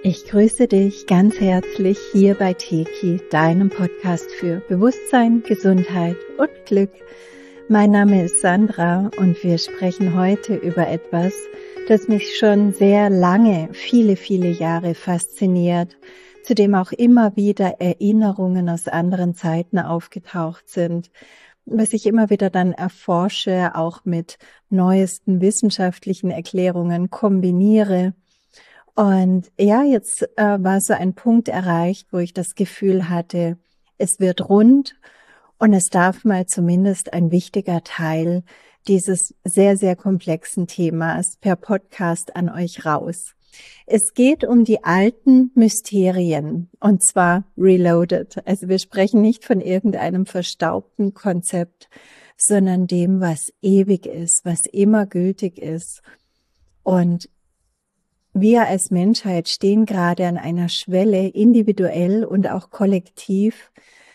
Ich grüße dich ganz herzlich hier bei Teki, deinem Podcast für Bewusstsein, Gesundheit und Glück. Mein Name ist Sandra und wir sprechen heute über etwas, das mich schon sehr lange, viele Jahre fasziniert, zu dem auch immer wieder Erinnerungen aus anderen Zeiten aufgetaucht sind, was ich immer wieder dann erforsche, auch mit neuesten wissenschaftlichen Erklärungen kombiniere. Und ja, jetzt war so ein Punkt erreicht, wo ich das Gefühl hatte, es wird rund und es darf mal zumindest ein wichtiger Teil dieses sehr komplexen Themas per Podcast an euch raus. Es geht um die alten Mysterien und zwar reloaded. Also wir sprechen nicht von irgendeinem verstaubten Konzept, sondern dem, was ewig ist, was immer gültig ist. Und wir als Menschheit stehen gerade an einer Schwelle, individuell und auch kollektiv,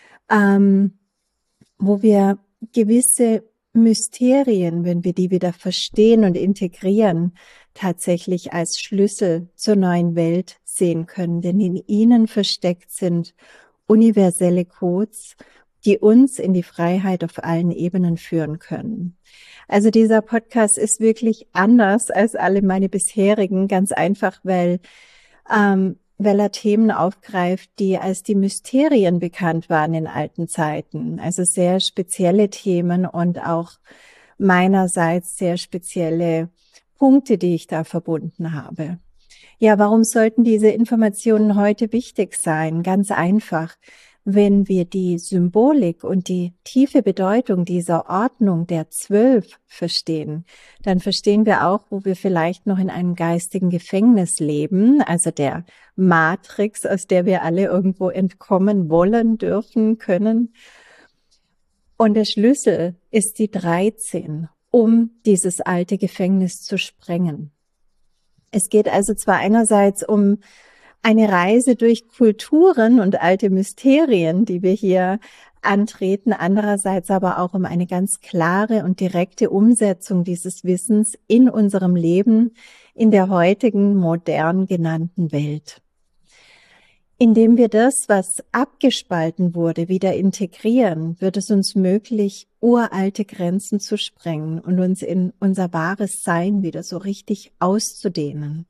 wo wir gewisse Mysterien, wenn wir die wieder verstehen und integrieren, tatsächlich als Schlüssel zur neuen Welt sehen können. Denn in ihnen versteckt sind universelle Codes, die uns in die Freiheit auf allen Ebenen führen können. Also dieser Podcast ist wirklich anders als alle meine bisherigen, ganz einfach, weil er Themen aufgreift, die als die Mysterien bekannt waren in alten Zeiten. Also sehr spezielle Themen und auch meinerseits sehr spezielle Punkte, die ich da verbunden habe. Ja, warum sollten diese Informationen heute wichtig sein? Ganz einfach. Wenn wir die Symbolik und die tiefe Bedeutung dieser Ordnung der 12 verstehen, dann verstehen wir auch, wo wir vielleicht noch in einem geistigen Gefängnis leben, also der Matrix, aus der wir alle irgendwo entkommen wollen, dürfen, können. Und der Schlüssel ist die 13, um dieses alte Gefängnis zu sprengen. Es geht also zwar einerseits um eine Reise durch Kulturen und alte Mysterien, die wir hier antreten, andererseits aber auch um eine ganz klare und direkte Umsetzung dieses Wissens in unserem Leben in der heutigen modern genannten Welt. Indem wir das, was abgespalten wurde, wieder integrieren, wird es uns möglich, uralte Grenzen zu sprengen und uns in unser wahres Sein wieder so richtig auszudehnen.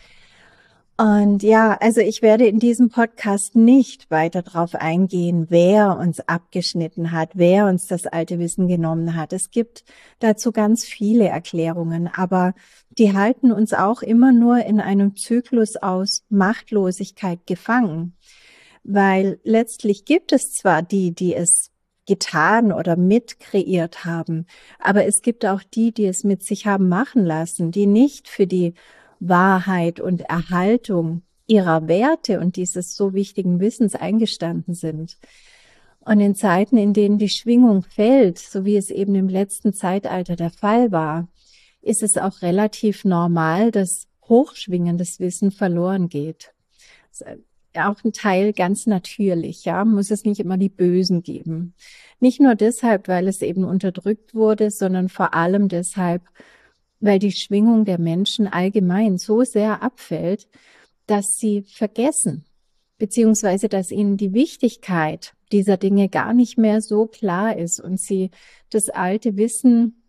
Und ja, also ich werde in diesem Podcast nicht weiter darauf eingehen, wer uns abgeschnitten hat, wer uns das alte Wissen genommen hat. Es gibt dazu ganz viele Erklärungen, aber die halten uns auch immer nur in einem Zyklus aus Machtlosigkeit gefangen. Weil letztlich gibt es zwar die, die es getan oder mitkreiert haben, aber es gibt auch die, die es mit sich haben machen lassen, die nicht für die Wahrheit und Erhaltung ihrer Werte und dieses so wichtigen Wissens eingestanden sind. Und in Zeiten, in denen die Schwingung fällt, so wie es eben im letzten Zeitalter der Fall war, ist es auch relativ normal, dass hochschwingendes Wissen verloren geht. Das ist auch ein Teil ganz natürlich, ja, muss es nicht immer die Bösen geben. Nicht nur deshalb, weil es eben unterdrückt wurde, sondern vor allem deshalb, weil die Schwingung der Menschen allgemein so sehr abfällt, dass sie vergessen, beziehungsweise dass ihnen die Wichtigkeit dieser Dinge gar nicht mehr so klar ist und sie das alte Wissen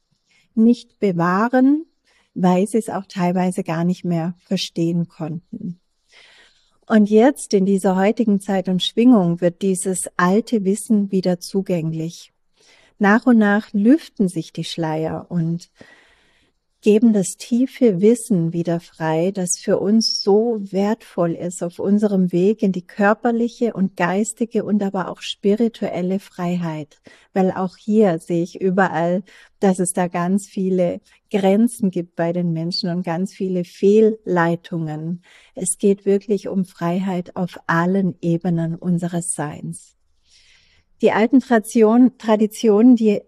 nicht bewahren, weil sie es auch teilweise gar nicht mehr verstehen konnten. Und jetzt in dieser heutigen Zeit und Schwingung wird dieses alte Wissen wieder zugänglich. Nach und nach lüften sich die Schleier und geben das tiefe Wissen wieder frei, das für uns so wertvoll ist auf unserem Weg in die körperliche und geistige und aber auch spirituelle Freiheit. Weil auch hier sehe ich überall, dass es da ganz viele Grenzen gibt bei den Menschen und ganz viele Fehlleitungen. Es geht wirklich um Freiheit auf allen Ebenen unseres Seins. Die alten Traditionen, die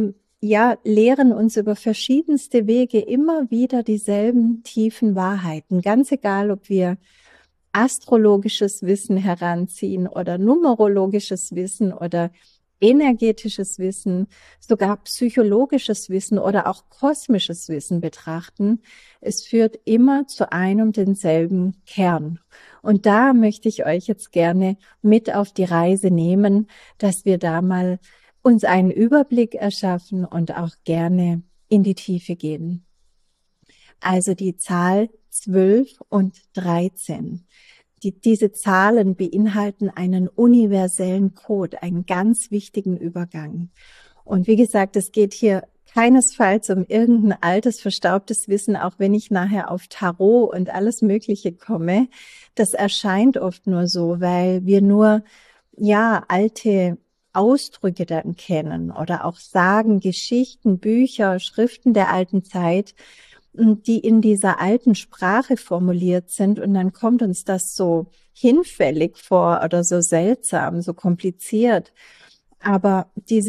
lehren uns über verschiedenste Wege immer wieder dieselben tiefen Wahrheiten. Ganz egal, ob wir astrologisches Wissen heranziehen oder numerologisches Wissen oder energetisches Wissen, sogar psychologisches Wissen oder auch kosmisches Wissen betrachten, es führt immer zu einem und denselben Kern. Und da möchte ich euch jetzt gerne mit auf die Reise nehmen, dass wir da mal uns einen Überblick erschaffen und auch gerne in die Tiefe gehen. Also die Zahl 12 und 13. Diese Zahlen beinhalten einen universellen Code, einen ganz wichtigen Übergang. Und wie gesagt, es geht hier keinesfalls um irgendein altes, verstaubtes Wissen, auch wenn ich nachher auf Tarot und alles Mögliche komme. Das erscheint oft nur so, weil wir nur, ja, alte Ausdrücke dann kennen oder auch Sagen, Geschichten, Bücher, Schriften der alten Zeit, die in dieser alten Sprache formuliert sind. Und dann kommt uns das so hinfällig vor oder so seltsam, so kompliziert. Aber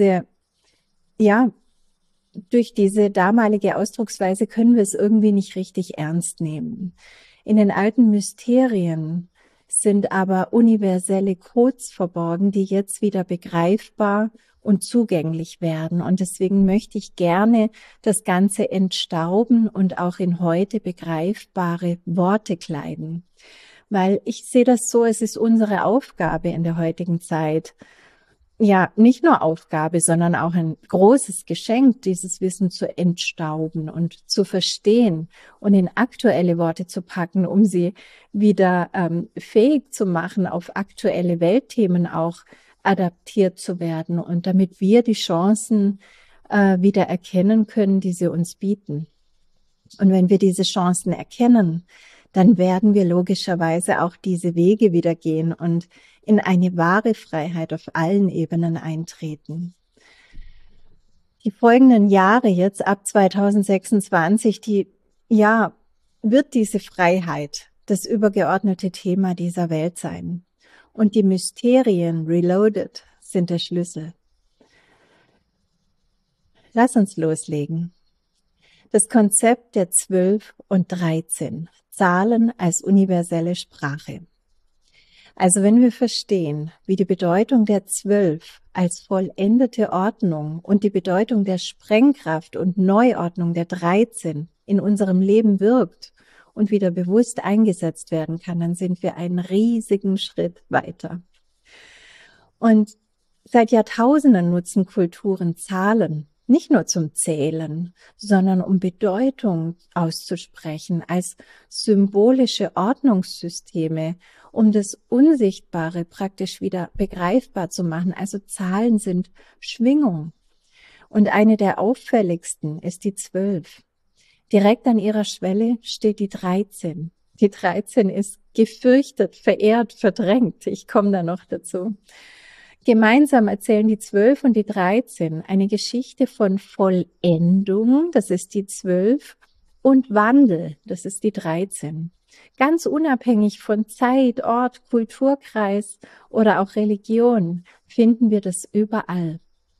durch diese damalige Ausdrucksweise können wir es irgendwie nicht richtig ernst nehmen. In den alten Mysterien sind aber universelle Codes verborgen, die jetzt wieder begreifbar und zugänglich werden. Und deswegen möchte ich gerne das Ganze entstauben und auch in heute begreifbare Worte kleiden. Weil ich sehe das so, es ist unsere Aufgabe in der heutigen Zeit, ja, nicht nur Aufgabe, sondern auch ein großes Geschenk, dieses Wissen zu entstauben und zu verstehen und in aktuelle Worte zu packen, um sie wieder fähig zu machen, auf aktuelle Weltthemen auch adaptiert zu werden und damit wir die Chancen wieder erkennen können, die sie uns bieten. Und wenn wir diese Chancen erkennen, dann werden wir logischerweise auch diese Wege wieder gehen und in eine wahre Freiheit auf allen Ebenen eintreten. Die folgenden Jahre jetzt ab 2026, wird diese Freiheit das übergeordnete Thema dieser Welt sein. Und die Mysterien Reloaded sind der Schlüssel. Lass uns loslegen. Das Konzept der 12 und 13, Zahlen als universelle Sprache. Also wenn wir verstehen, wie die Bedeutung der 12 als vollendete Ordnung und die Bedeutung der Sprengkraft und Neuordnung der 13 in unserem Leben wirkt und wieder bewusst eingesetzt werden kann, dann sind wir einen riesigen Schritt weiter. Und seit Jahrtausenden nutzen Kulturen Zahlen, nicht nur zum Zählen, sondern um Bedeutung auszusprechen, als symbolische Ordnungssysteme, um das Unsichtbare praktisch wieder begreifbar zu machen. Also Zahlen sind Schwingung. Und eine der auffälligsten ist die 12. Direkt an ihrer Schwelle steht die 13. Die 13 ist gefürchtet, verehrt, verdrängt. Ich komme da noch dazu. Gemeinsam erzählen die 12 und die 13 eine Geschichte von Vollendung, das ist die 12, und Wandel, das ist die 13. Ganz unabhängig von Zeit, Ort, Kulturkreis oder auch Religion finden wir das überall.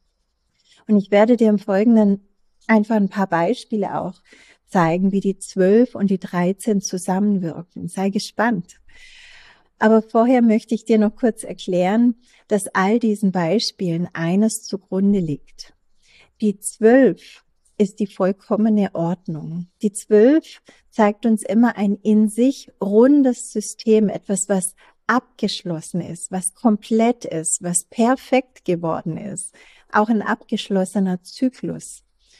Und ich werde dir im Folgenden einfach ein paar Beispiele auch zeigen, wie die 12 und die 13 zusammenwirken. Sei gespannt. Aber vorher möchte ich dir noch kurz erklären, dass all diesen Beispielen eines zugrunde liegt. Die 12 ist die vollkommene Ordnung. Die 12 zeigt uns immer ein in sich rundes System, etwas, was abgeschlossen ist, was komplett ist, was perfekt geworden ist. Auch ein abgeschlossener Zyklus.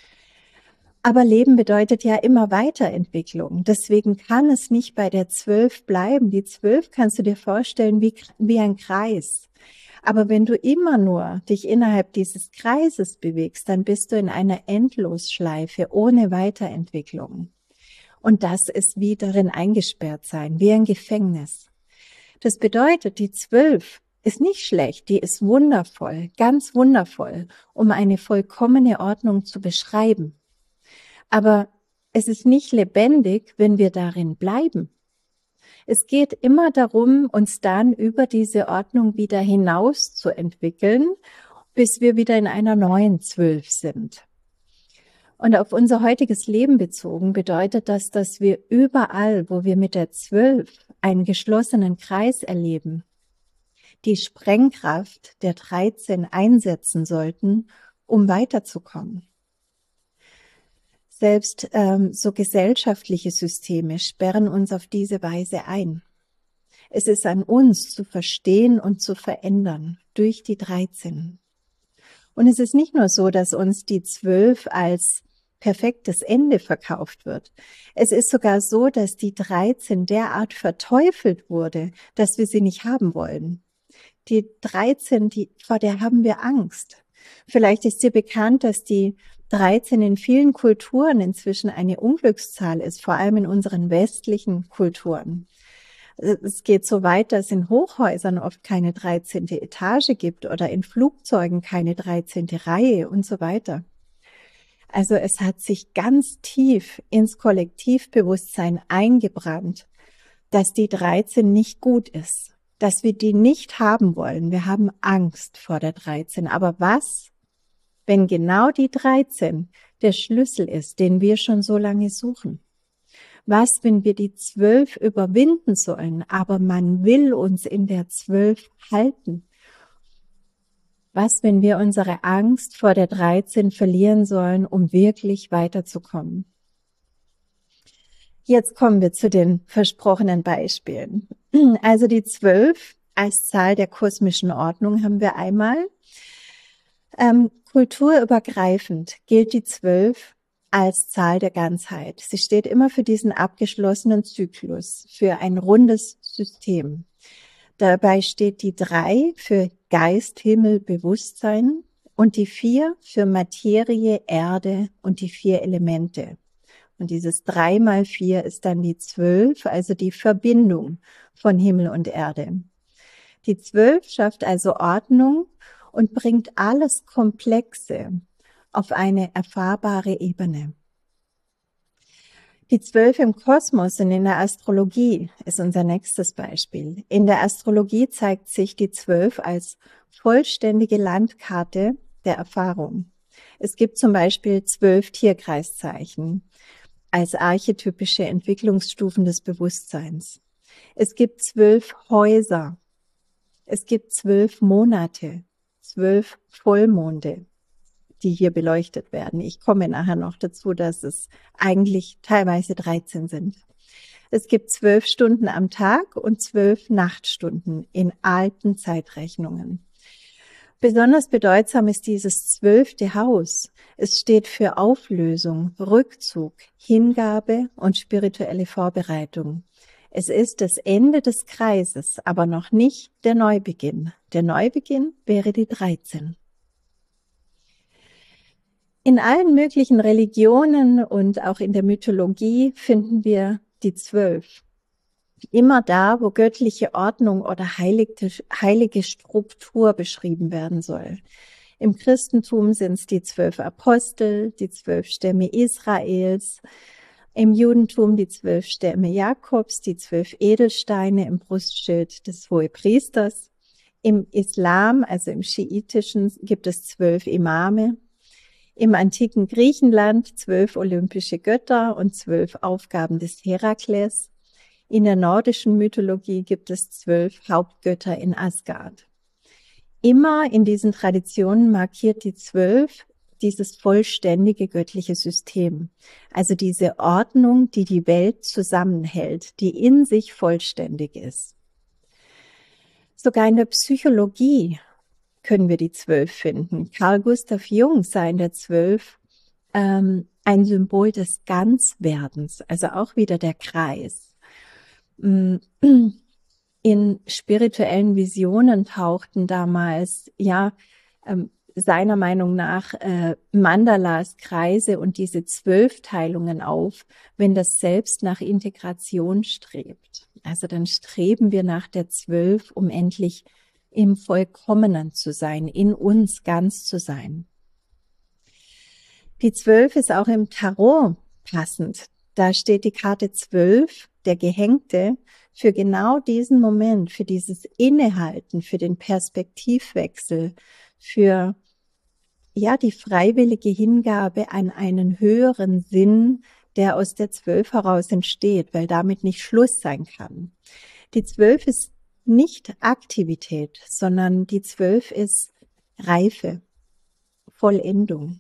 Aber Leben bedeutet ja immer Weiterentwicklung. Deswegen kann es nicht bei der 12 bleiben. Die 12 kannst du dir vorstellen wie ein Kreis. Aber wenn du immer nur dich innerhalb dieses Kreises bewegst, dann bist du in einer Endlosschleife ohne Weiterentwicklung. Und das ist wie darin eingesperrt sein, wie ein Gefängnis. Das bedeutet, die 12 ist nicht schlecht, die ist wundervoll, ganz wundervoll, um eine vollkommene Ordnung zu beschreiben. Aber es ist nicht lebendig, wenn wir darin bleiben. Es geht immer darum, uns dann über diese Ordnung wieder hinaus zu entwickeln, bis wir wieder in einer neuen 12 sind. Und auf unser heutiges Leben bezogen bedeutet das, dass wir überall, wo wir mit der 12 einen geschlossenen Kreis erleben, die Sprengkraft der 13 einsetzen sollten, um weiterzukommen. Selbst so gesellschaftliche Systeme sperren uns auf diese Weise ein. Es ist an uns zu verstehen und zu verändern durch die 13. Und es ist nicht nur so, dass uns die 12 als perfektes Ende verkauft wird. Es ist sogar so, dass die 13 derart verteufelt wurde, dass wir sie nicht haben wollen. Die 13, vor der haben wir Angst. Vielleicht ist dir bekannt, dass die 13 in vielen Kulturen inzwischen eine Unglückszahl ist, vor allem in unseren westlichen Kulturen. Es geht so weit, dass in Hochhäusern oft keine 13. Etage gibt oder in Flugzeugen keine 13. Reihe und so weiter. Also es hat sich ganz tief ins Kollektivbewusstsein eingebrannt, dass die 13 nicht gut ist, dass wir die nicht haben wollen. Wir haben Angst vor der 13. Aber was, wenn genau die 13 der Schlüssel ist, den wir schon so lange suchen? Was, wenn wir die 12 überwinden sollen, aber man will uns in der 12 halten? Was, wenn wir unsere Angst vor der 13 verlieren sollen, um wirklich weiterzukommen? Jetzt kommen wir zu den versprochenen Beispielen. Also die 12 als Zahl der kosmischen Ordnung haben wir einmal. Kulturübergreifend gilt die 12 als Zahl der Ganzheit. Sie steht immer für diesen abgeschlossenen Zyklus, für ein rundes System. Dabei steht die 3 für Geist, Himmel, Bewusstsein und die 4 für Materie, Erde und die 4 Elemente. Und dieses 3 mal 4 ist dann die 12, also die Verbindung von Himmel und Erde. Die 12 schafft also Ordnung und bringt alles Komplexe auf eine erfahrbare Ebene. Die 12 im Kosmos und in der Astrologie ist unser nächstes Beispiel. In der Astrologie zeigt sich die 12 als vollständige Landkarte der Erfahrung. Es gibt zum Beispiel 12 Tierkreiszeichen als archetypische Entwicklungsstufen des Bewusstseins. Es gibt 12 Häuser. Es gibt 12 Monate, 12 Vollmonde, die hier beleuchtet werden. Ich komme nachher noch dazu, dass es eigentlich teilweise 13 sind. Es gibt 12 Stunden am Tag und 12 Nachtstunden in alten Zeitrechnungen. Besonders bedeutsam ist dieses 12. Haus. Es steht für Auflösung, Rückzug, Hingabe und spirituelle Vorbereitung. Es ist das Ende des Kreises, aber noch nicht der Neubeginn. Der Neubeginn wäre die 13. In allen möglichen Religionen und auch in der Mythologie finden wir die 12. Immer da, wo göttliche Ordnung oder heilige Struktur beschrieben werden soll. Im Christentum sind es die 12 Apostel, die 12 Stämme Israels. Im Judentum die 12 Stämme Jakobs, die 12 Edelsteine im Brustschild des Hohepriesters. Im Islam, also im Schiitischen, gibt es 12 Imame. Im antiken Griechenland 12 olympische Götter und 12 Aufgaben des Herakles. In der nordischen Mythologie gibt es 12 Hauptgötter in Asgard. Immer in diesen Traditionen markiert die 12 dieses vollständige göttliche System. Also diese Ordnung, die die Welt zusammenhält, die in sich vollständig ist. Sogar in der Psychologie können wir die 12 finden. Carl Gustav Jung sah in der 12 ein Symbol des Ganzwerdens, also auch wieder der Kreis. In spirituellen Visionen tauchten damals, seiner Meinung nach Mandalas, Kreise und diese 12 Teilungen auf, wenn das Selbst nach Integration strebt. Also dann streben wir nach der 12, um endlich im Vollkommenen zu sein, in uns ganz zu sein. Die 12 ist auch im Tarot passend. Da steht die Karte 12, der Gehängte, für genau diesen Moment, für dieses Innehalten, für den Perspektivwechsel, für die freiwillige Hingabe an einen höheren Sinn, der aus der 12 heraus entsteht, weil damit nicht Schluss sein kann. Die 12 ist nicht Aktivität, sondern die 12 ist Reife, Vollendung.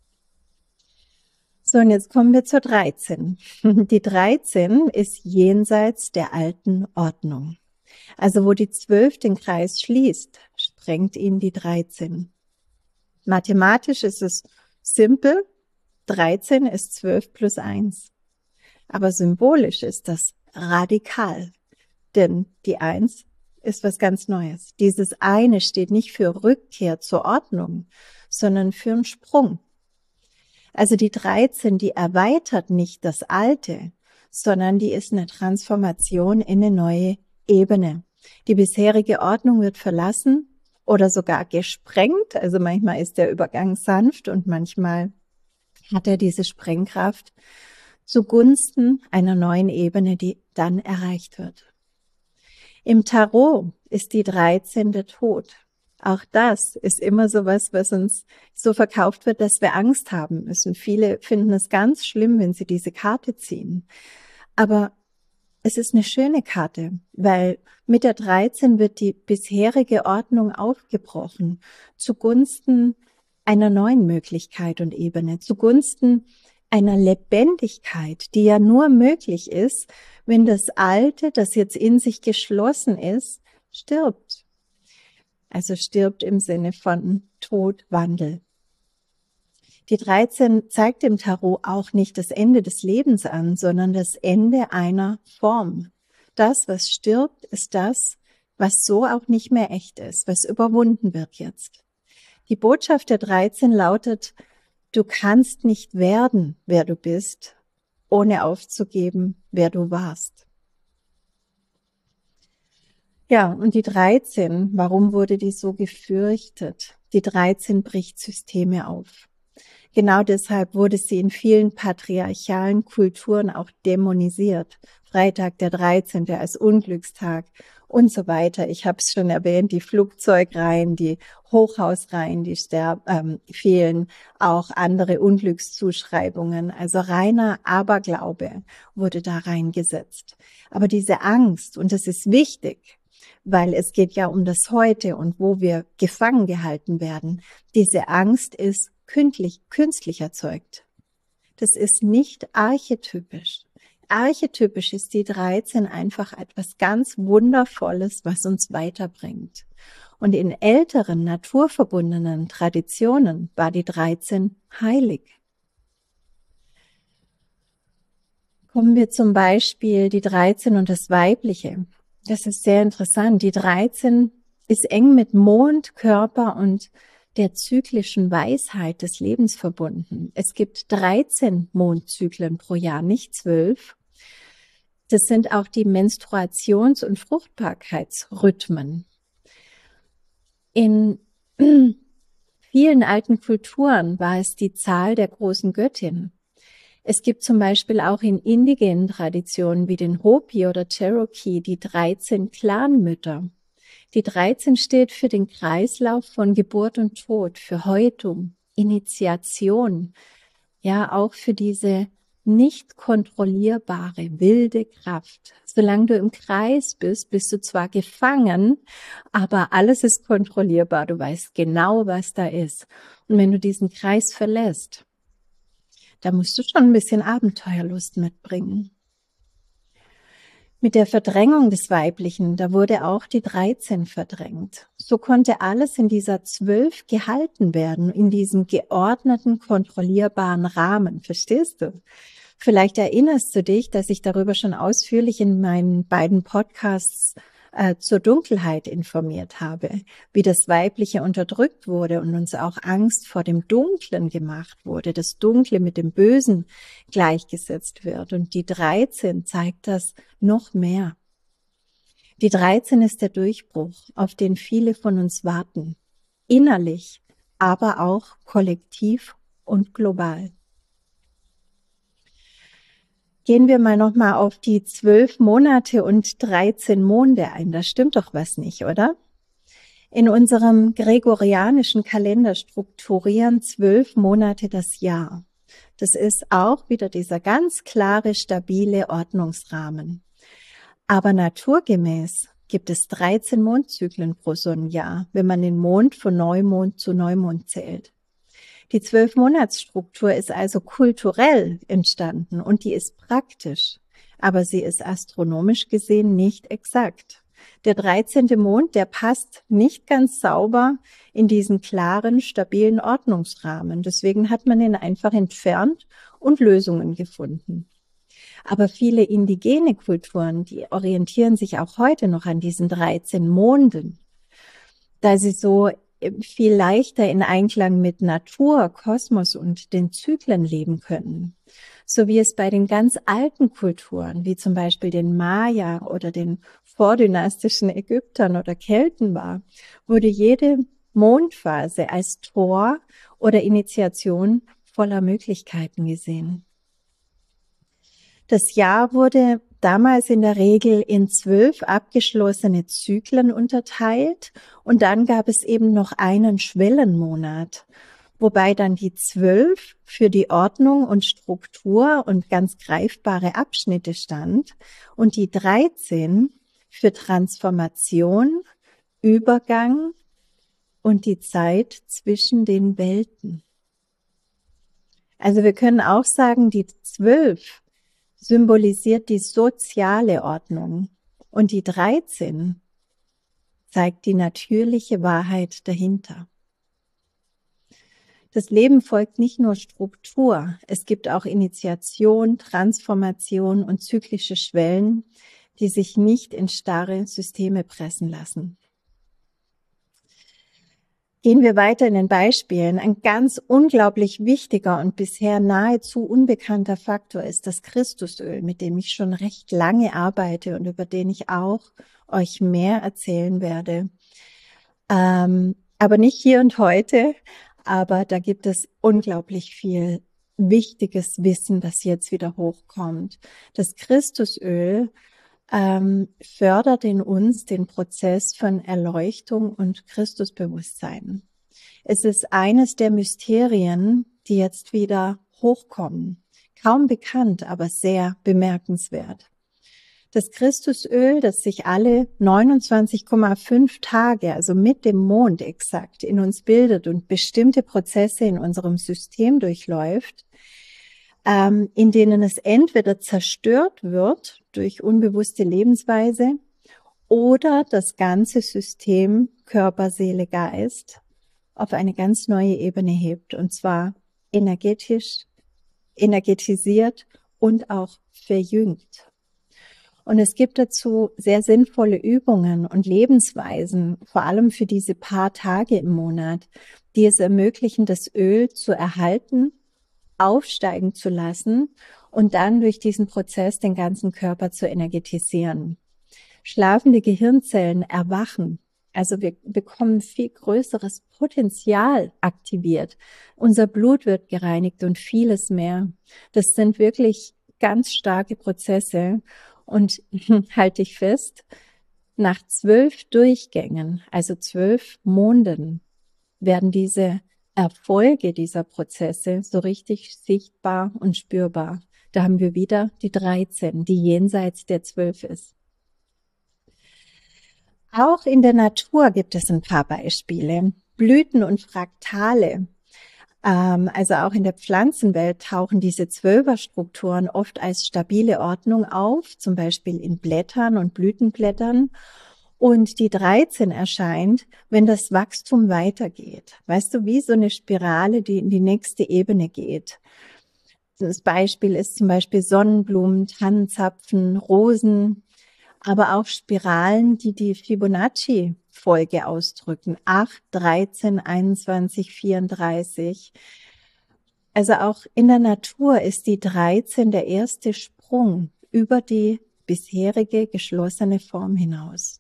So, und jetzt kommen wir zur 13. Die 13 ist jenseits der alten Ordnung. Also wo die 12 den Kreis schließt, sprengt ihn die 13. Mathematisch ist es simpel. 13 ist 12 plus 1. Aber symbolisch ist das radikal. Denn die 1 ist was ganz Neues. Dieses eine steht nicht für Rückkehr zur Ordnung, sondern für einen Sprung. Also die 13, die erweitert nicht das Alte, sondern die ist eine Transformation in eine neue Ebene. Die bisherige Ordnung wird verlassen oder sogar gesprengt. Also manchmal ist der Übergang sanft und manchmal hat er diese Sprengkraft zugunsten einer neuen Ebene, die dann erreicht wird. Im Tarot ist die 13 der Tod. Auch das ist immer sowas, was uns so verkauft wird, dass wir Angst haben müssen. Viele finden es ganz schlimm, wenn sie diese Karte ziehen. Aber es ist eine schöne Karte, weil mit der 13 wird die bisherige Ordnung aufgebrochen zugunsten einer neuen Möglichkeit und Ebene, zugunsten einer Lebendigkeit, die ja nur möglich ist, wenn das Alte, das jetzt in sich geschlossen ist, stirbt. Also stirbt im Sinne von Tod, Wandel. Die 13 zeigt im Tarot auch nicht das Ende des Lebens an, sondern das Ende einer Form. Das, was stirbt, ist das, was so auch nicht mehr echt ist, was überwunden wird jetzt. Die Botschaft der 13 lautet, du kannst nicht werden, wer du bist, ohne aufzugeben, wer du warst. Ja, und die 13, warum wurde die so gefürchtet? Die 13 bricht Systeme auf. Genau deshalb wurde sie in vielen patriarchalen Kulturen auch dämonisiert. Freitag der 13. als Unglückstag und so weiter. Ich habe es schon erwähnt, die Flugzeugreihen, die Hochhausreihen, die fehlen, auch andere Unglückszuschreibungen. Also reiner Aberglaube wurde da reingesetzt. Aber diese Angst, und das ist wichtig, weil es geht ja um das Heute und wo wir gefangen gehalten werden, diese Angst ist künstlich erzeugt. Das ist nicht archetypisch. Archetypisch ist die 13 einfach etwas ganz Wundervolles, was uns weiterbringt. Und in älteren, naturverbundenen Traditionen war die 13 heilig. Kommen wir zum Beispiel die 13 und das Weibliche. Das ist sehr interessant. Die 13 ist eng mit Mond, Körper und der zyklischen Weisheit des Lebens verbunden. Es gibt 13 Mondzyklen pro Jahr, nicht 12. Das sind auch die Menstruations- und Fruchtbarkeitsrhythmen. In vielen alten Kulturen war es die Zahl der großen Göttin. Es gibt zum Beispiel auch in indigenen Traditionen wie den Hopi oder Cherokee die 13 Clanmütter. Die 13 steht für den Kreislauf von Geburt und Tod, für Häutung, Initiation, ja auch für diese nicht kontrollierbare, wilde Kraft. Solange du im Kreis bist, bist du zwar gefangen, aber alles ist kontrollierbar. Du weißt genau, was da ist. Und wenn du diesen Kreis verlässt, da musst du schon ein bisschen Abenteuerlust mitbringen. Mit der Verdrängung des Weiblichen, da wurde auch die 13 verdrängt. So konnte alles in dieser 12 gehalten werden, in diesem geordneten, kontrollierbaren Rahmen. Verstehst du? Vielleicht erinnerst du dich, dass ich darüber schon ausführlich in meinen beiden Podcasts zur Dunkelheit informiert habe, wie das Weibliche unterdrückt wurde und uns auch Angst vor dem Dunklen gemacht wurde, das Dunkle mit dem Bösen gleichgesetzt wird. Und die 13 zeigt das noch mehr. Die 13 ist der Durchbruch, auf den viele von uns warten, innerlich, aber auch kollektiv und global. Gehen wir mal nochmal auf die 12 Monate und 13 Monde ein. Da stimmt doch was nicht, oder? In unserem gregorianischen Kalender strukturieren 12 Monate das Jahr. Das ist auch wieder dieser ganz klare, stabile Ordnungsrahmen. Aber naturgemäß gibt es 13 Mondzyklen pro Sonnenjahr, wenn man den Mond von Neumond zu Neumond zählt. Die 12-Monatsstruktur ist also kulturell entstanden und die ist praktisch, aber sie ist astronomisch gesehen nicht exakt. Der 13. Mond, der passt nicht ganz sauber in diesen klaren, stabilen Ordnungsrahmen. Deswegen hat man ihn einfach entfernt und Lösungen gefunden. Aber viele indigene Kulturen, die orientieren sich auch heute noch an diesen 13 Monden, da sie so viel leichter in Einklang mit Natur, Kosmos und den Zyklen leben können. So wie es bei den ganz alten Kulturen, wie zum Beispiel den Maya oder den vordynastischen Ägyptern oder Kelten war, wurde jede Mondphase als Tor oder Initiation voller Möglichkeiten gesehen. Das Jahr wurde damals in der Regel in 12 abgeschlossene Zyklen unterteilt und dann gab es eben noch einen Schwellenmonat, wobei dann die 12 für die Ordnung und Struktur und ganz greifbare Abschnitte stand und die 13 für Transformation, Übergang und die Zeit zwischen den Welten. Also wir können auch sagen, die 12 symbolisiert die soziale Ordnung und die 13 zeigt die natürliche Wahrheit dahinter. Das Leben folgt nicht nur Struktur, es gibt auch Initiation, Transformation und zyklische Schwellen, die sich nicht in starre Systeme pressen lassen. Gehen wir weiter in den Beispielen. Ein ganz unglaublich wichtiger und bisher nahezu unbekannter Faktor ist das Christusöl, mit dem ich schon recht lange arbeite und über den ich auch euch mehr erzählen werde. Aber nicht hier und heute, aber da gibt es unglaublich viel wichtiges Wissen, das jetzt wieder hochkommt. Das Christusöl fördert in uns den Prozess von Erleuchtung und Christusbewusstsein. Es ist eines der Mysterien, die jetzt wieder hochkommen. Kaum bekannt, aber sehr bemerkenswert. Das Christusöl, das sich alle 29,5 Tage, also mit dem Mond exakt, in uns bildet und bestimmte Prozesse in unserem System durchläuft, in denen es entweder zerstört wird durch unbewusste Lebensweise oder das ganze System Körper, Seele, Geist auf eine ganz neue Ebene hebt, und zwar energetisch, energetisiert und auch verjüngt. Und es gibt dazu sehr sinnvolle Übungen und Lebensweisen, vor allem für diese paar Tage im Monat, die es ermöglichen, das Öl zu erhalten, aufsteigen zu lassen und dann durch diesen Prozess den ganzen Körper zu energetisieren. Schlafende Gehirnzellen erwachen. Also wir bekommen viel größeres Potenzial aktiviert. Unser Blut wird gereinigt und vieles mehr. Das sind wirklich ganz starke Prozesse. Und halte ich fest, nach 12 Durchgängen, also 12 Monden, werden diese Erfolge dieser Prozesse so richtig sichtbar und spürbar. Da haben wir wieder die 13, die jenseits der 12 ist. Auch in der Natur gibt es ein paar Beispiele. Blüten und Fraktale. Also auch in der Pflanzenwelt tauchen diese Zwölferstrukturen oft als stabile Ordnung auf, zum Beispiel in Blättern und Blütenblättern. Und die 13 erscheint, wenn das Wachstum weitergeht. Weißt du, wie so eine Spirale, die in die nächste Ebene geht. Das Beispiel ist zum Beispiel Sonnenblumen, Tannenzapfen, Rosen, aber auch Spiralen, die die Fibonacci-Folge ausdrücken. 8, 13, 21, 34. Also auch in der Natur ist die 13 der erste Sprung über die bisherige geschlossene Form hinaus.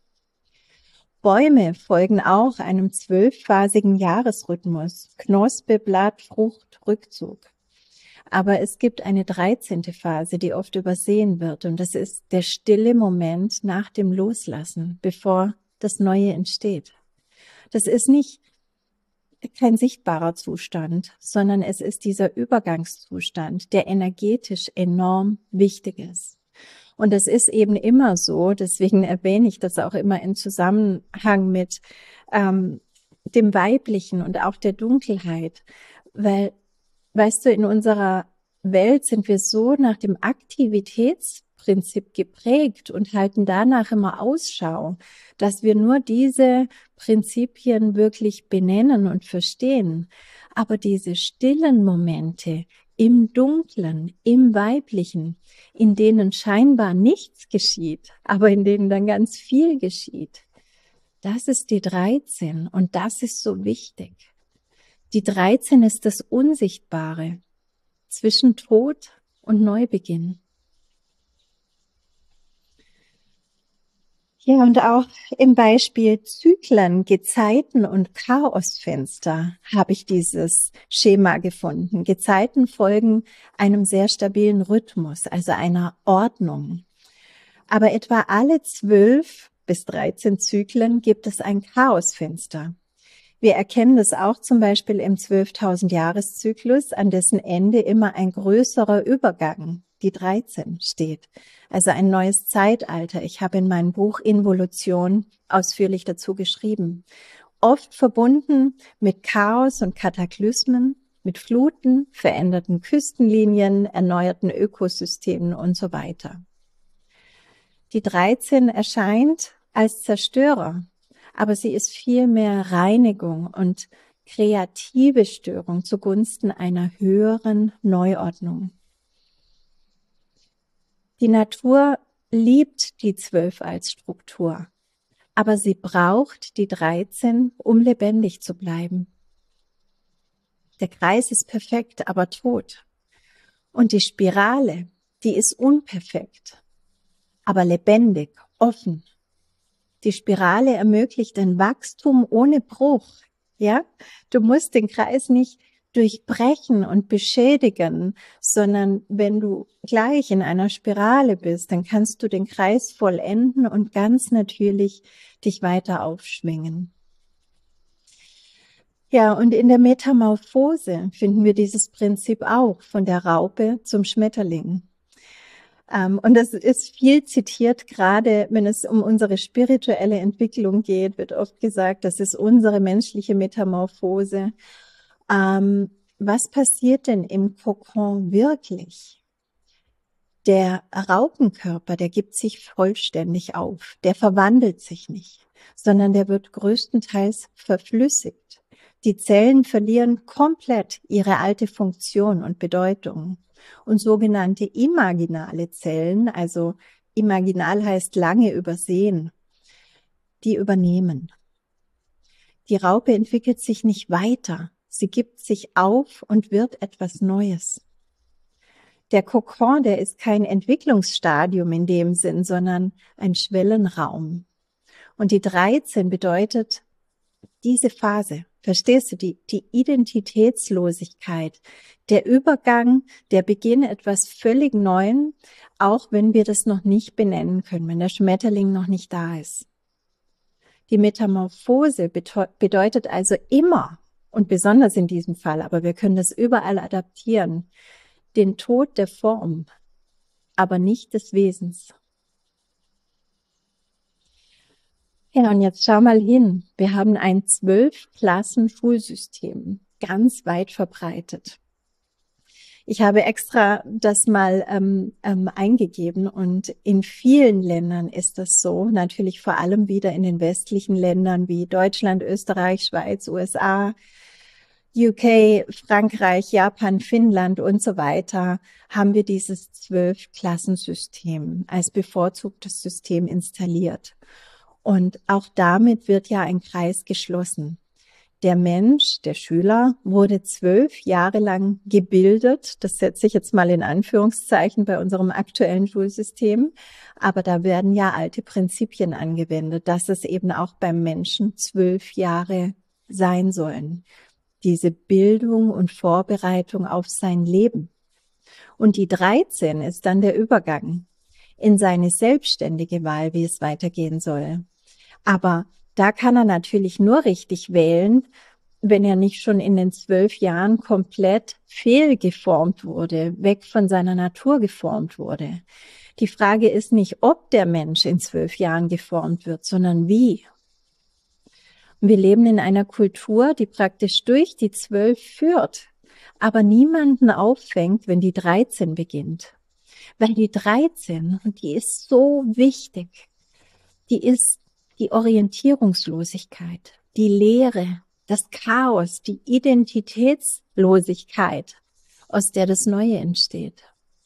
Bäume folgen auch einem 12-phasigen Jahresrhythmus. Knospe, Blatt, Frucht, Rückzug. Aber es gibt eine 13. Phase, die oft übersehen wird, und das ist der stille Moment nach dem Loslassen, bevor das Neue entsteht. Das ist nicht kein sichtbarer Zustand, sondern es ist dieser Übergangszustand, der energetisch enorm wichtig ist. Und das ist eben immer so, deswegen erwähne ich das auch immer in Zusammenhang mit dem Weiblichen und auch der Dunkelheit. Weil, weißt du, in unserer Welt sind wir so nach dem Aktivitätsprinzip geprägt und halten danach immer Ausschau, dass wir nur diese Prinzipien wirklich benennen und verstehen. Aber diese stillen Momente im Dunklen, im Weiblichen, in denen scheinbar nichts geschieht, aber in denen dann ganz viel geschieht, das ist die 13 und das ist so wichtig. Die 13 ist das Unsichtbare zwischen Tod und Neubeginn. Ja, und auch im Beispiel Zyklen, Gezeiten und Chaosfenster habe ich dieses Schema gefunden. Gezeiten folgen einem sehr stabilen Rhythmus, also einer Ordnung. Aber etwa alle 12 bis 13 Zyklen gibt es ein Chaosfenster. Wir erkennen das auch zum Beispiel im 12.000 Jahreszyklus, an dessen Ende immer ein größerer Übergang, die 13, steht. Also ein neues Zeitalter. Ich habe in meinem Buch Involution ausführlich dazu geschrieben. Oft verbunden mit Chaos und Kataklysmen, mit Fluten, veränderten Küstenlinien, erneuerten Ökosystemen und so weiter. Die 13 erscheint als Zerstörer, aber sie ist vielmehr Reinigung und kreative Störung zugunsten einer höheren Neuordnung. Die Natur liebt die 12 als Struktur, aber sie braucht die 13, um lebendig zu bleiben. Der Kreis ist perfekt, aber tot. Und die Spirale, die ist unperfekt, aber lebendig, offen. Die Spirale ermöglicht ein Wachstum ohne Bruch. Ja, du musst den Kreis nicht durchbrechen und beschädigen, sondern wenn du gleich in einer Spirale bist, dann kannst du den Kreis vollenden und ganz natürlich dich weiter aufschwingen. Ja, und in der Metamorphose finden wir dieses Prinzip auch von der Raupe zum Schmetterling. Und das ist viel zitiert, gerade wenn es um unsere spirituelle Entwicklung geht, wird oft gesagt, das ist unsere menschliche Metamorphose. Was passiert denn im Kokon wirklich? Der Raupenkörper, der gibt sich vollständig auf, der verwandelt sich nicht, sondern der wird größtenteils verflüssigt. Die Zellen verlieren komplett ihre alte Funktion und Bedeutung. Und sogenannte imaginale Zellen, also imaginal heißt lange übersehen, die übernehmen. Die Raupe entwickelt sich nicht weiter. Sie gibt sich auf und wird etwas Neues. Der Kokon, der ist kein Entwicklungsstadium in dem Sinn, sondern ein Schwellenraum. Und die 13 bedeutet diese Phase. Verstehst du, die Identitätslosigkeit, der Übergang, der Beginn etwas völlig Neuem, auch wenn wir das noch nicht benennen können, wenn der Schmetterling noch nicht da ist. Die Metamorphose bedeutet also immer, und besonders in diesem Fall, aber wir können das überall adaptieren, den Tod der Form, aber nicht des Wesens. Ja, und jetzt schau mal hin. Wir haben ein 12-Klassen-Schulsystem, ganz weit verbreitet. Ich habe extra das mal eingegeben und in vielen Ländern ist das so, natürlich vor allem wieder in den westlichen Ländern wie Deutschland, Österreich, Schweiz, USA, UK, Frankreich, Japan, Finnland und so weiter, haben wir dieses 12-Klassensystem als bevorzugtes System installiert. Und auch damit wird ja ein Kreis geschlossen. Der Mensch, der Schüler, wurde 12 Jahre lang gebildet. Das setze ich jetzt mal in Anführungszeichen bei unserem aktuellen Schulsystem. Aber da werden ja alte Prinzipien angewendet, dass es eben auch beim Menschen 12 Jahre sein sollen. Diese Bildung und Vorbereitung auf sein Leben. Und die 13 ist dann der Übergang in seine selbstständige Wahl, wie es weitergehen soll. Aber da kann er natürlich nur richtig wählen, wenn er nicht schon in den 12 Jahren komplett fehlgeformt wurde, weg von seiner Natur geformt wurde. Die Frage ist nicht, ob der Mensch in 12 Jahren geformt wird, sondern wie. Wir leben in einer Kultur, die praktisch durch die 12 führt, aber niemanden auffängt, wenn die 13 beginnt. Weil die 13, und die ist so wichtig, die ist die Orientierungslosigkeit, die Leere, das Chaos, die Identitätslosigkeit, aus der das Neue entsteht.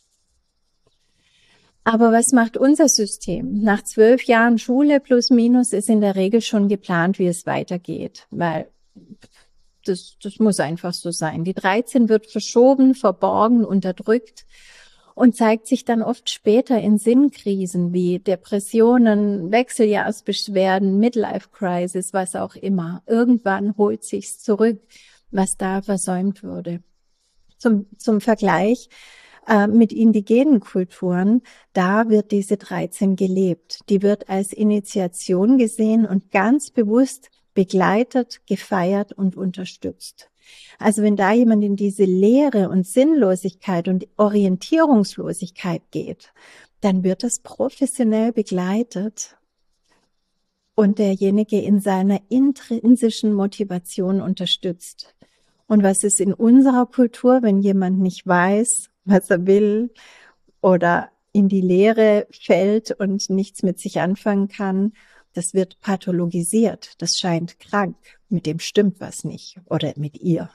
Aber was macht unser System? Nach 12 Jahren Schule plus minus ist in der Regel schon geplant, wie es weitergeht, weil das muss einfach so sein. Die 13 wird verschoben, verborgen, unterdrückt und zeigt sich dann oft später in Sinnkrisen wie Depressionen, Wechseljahrsbeschwerden, Midlife Crisis, was auch immer. Irgendwann holt sich's zurück, was da versäumt wurde. Zum Vergleich mit indigenen Kulturen, da wird diese 13 gelebt. Die wird als Initiation gesehen und ganz bewusst begleitet, gefeiert und unterstützt. Also wenn da jemand in diese Leere und Sinnlosigkeit und Orientierungslosigkeit geht, dann wird das professionell begleitet und derjenige in seiner intrinsischen Motivation unterstützt. Und was ist in unserer Kultur, wenn jemand nicht weiß, was er will oder in die Leere fällt und nichts mit sich anfangen kann? Das wird pathologisiert. Das scheint krank. Mit dem stimmt was nicht oder mit ihr.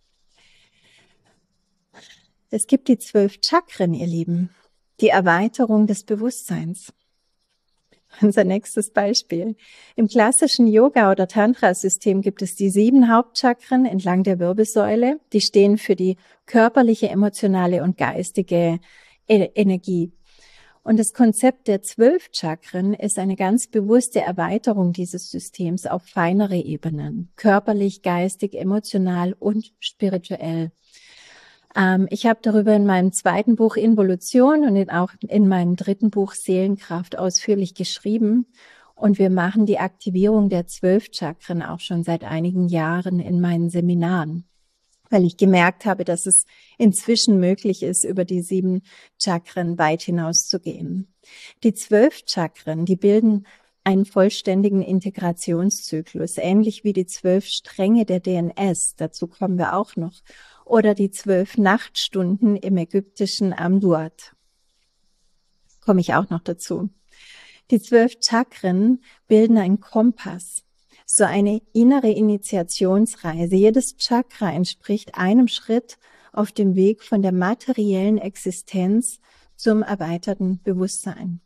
Es gibt die 12 Chakren, ihr Lieben. Die Erweiterung des Bewusstseins. Unser nächstes Beispiel. Im klassischen Yoga- oder Tantra-System gibt es die 7 Hauptchakren entlang der Wirbelsäule. Die stehen für die körperliche, emotionale und geistige Energie. Und das Konzept der 12 Chakren ist eine ganz bewusste Erweiterung dieses Systems auf feinere Ebenen. Körperlich, geistig, emotional und spirituell. Ich habe darüber in meinem zweiten Buch Involution und auch in meinem dritten Buch Seelenkraft ausführlich geschrieben. Und wir machen die Aktivierung der 12 Chakren auch schon seit einigen Jahren in meinen Seminaren, weil ich gemerkt habe, dass es inzwischen möglich ist, über die 7 Chakren weit hinaus zu gehen. Die 12 Chakren, die bilden einen vollständigen Integrationszyklus, ähnlich wie die 12 Stränge der DNS. Dazu kommen wir auch noch. Oder die 12 Nachtstunden im ägyptischen Amduat. Komme ich auch noch dazu. Die 12 Chakren bilden einen Kompass, so eine innere Initiationsreise. Jedes Chakra entspricht einem Schritt auf dem Weg von der materiellen Existenz zum erweiterten Bewusstsein.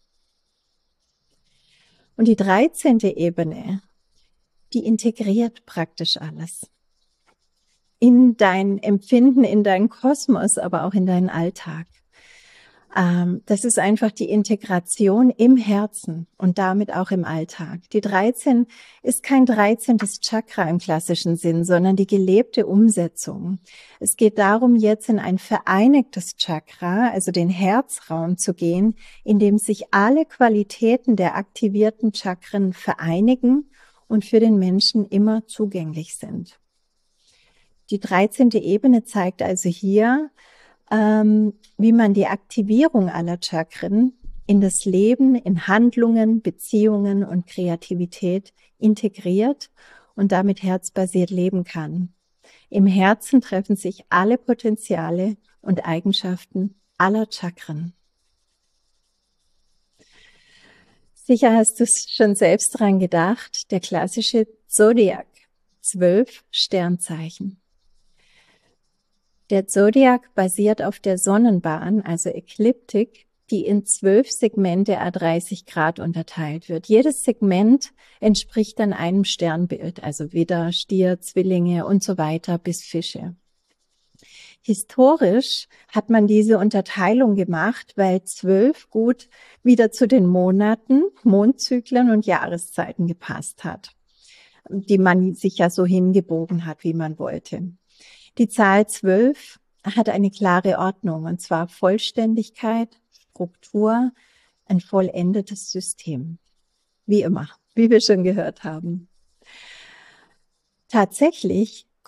Und die 13. Ebene, die integriert praktisch alles. In dein Empfinden, in deinen Kosmos, aber auch in deinen Alltag. Das ist einfach die Integration im Herzen und damit auch im Alltag. Die 13 ist kein 13. Chakra im klassischen Sinn, sondern die gelebte Umsetzung. Es geht darum, jetzt in ein vereinigtes Chakra, also den Herzraum zu gehen, in dem sich alle Qualitäten der aktivierten Chakren vereinigen und für den Menschen immer zugänglich sind. Die 13. Ebene zeigt also hier, wie man die Aktivierung aller Chakren in das Leben, in Handlungen, Beziehungen und Kreativität integriert und damit herzbasiert leben kann. Im Herzen treffen sich alle Potenziale und Eigenschaften aller Chakren. Sicher hast du schon selbst dran gedacht, der klassische Zodiac, 12 Sternzeichen. Der Zodiac basiert auf der Sonnenbahn, also Ekliptik, die in 12 Segmente à 30 Grad unterteilt wird. Jedes Segment entspricht dann einem Sternbild, also Widder, Stier, Zwillinge und so weiter bis Fische. Historisch hat man diese Unterteilung gemacht, weil 12 gut wieder zu den Monaten, Mondzyklen und Jahreszeiten gepasst hat, die man sich ja so hingebogen hat, wie man wollte. Die Zahl 12 hat eine klare Ordnung, und zwar Vollständigkeit, Struktur, ein vollendetes System. Wie immer, wie wir schon gehört haben. Tatsächlich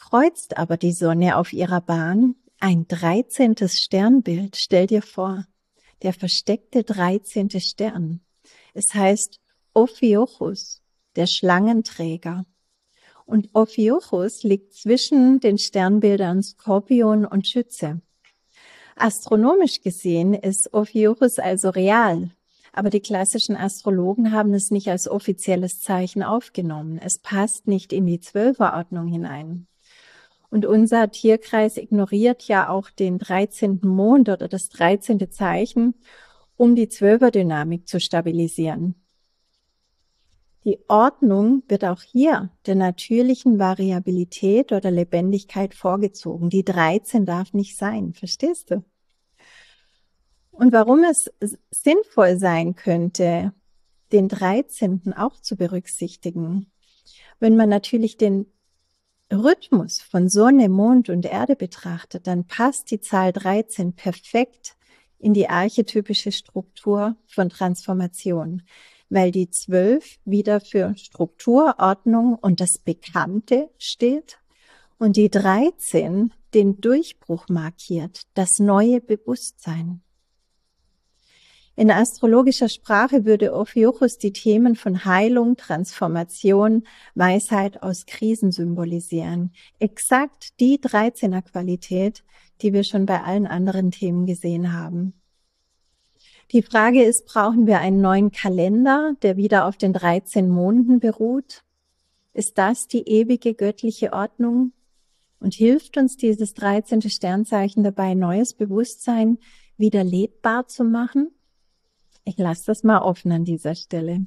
kreuzt aber die Sonne auf ihrer Bahn ein 13. Sternbild. Stell dir vor, der versteckte 13. Stern. Es heißt Ophiochus, der Schlangenträger. Und Ophiochus liegt zwischen den Sternbildern Skorpion und Schütze. Astronomisch gesehen ist Ophiochus also real, aber die klassischen Astrologen haben es nicht als offizielles Zeichen aufgenommen. Es passt nicht in die Zwölferordnung hinein. Und unser Tierkreis ignoriert ja auch den 13. Mond oder das 13. Zeichen, um die Zwölferdynamik zu stabilisieren. Die Ordnung wird auch hier der natürlichen Variabilität oder Lebendigkeit vorgezogen. Die 13 darf nicht sein, verstehst du? Und warum es sinnvoll sein könnte, den 13. auch zu berücksichtigen, wenn man natürlich den Rhythmus von Sonne, Mond und Erde betrachtet, dann passt die Zahl 13 perfekt in die archetypische Struktur von Transformation, weil die 12 wieder für Struktur, Ordnung und das Bekannte steht und die 13 den Durchbruch markiert, das neue Bewusstsein. In astrologischer Sprache würde Ophiochus die Themen von Heilung, Transformation, Weisheit aus Krisen symbolisieren. Exakt die 13er Qualität, die wir schon bei allen anderen Themen gesehen haben. Die Frage ist, brauchen wir einen neuen Kalender, der wieder auf den 13 Monden beruht? Ist das die ewige göttliche Ordnung? Und hilft uns dieses 13. Sternzeichen dabei, neues Bewusstsein wieder lebbar zu machen? Ich lasse das mal offen an dieser Stelle.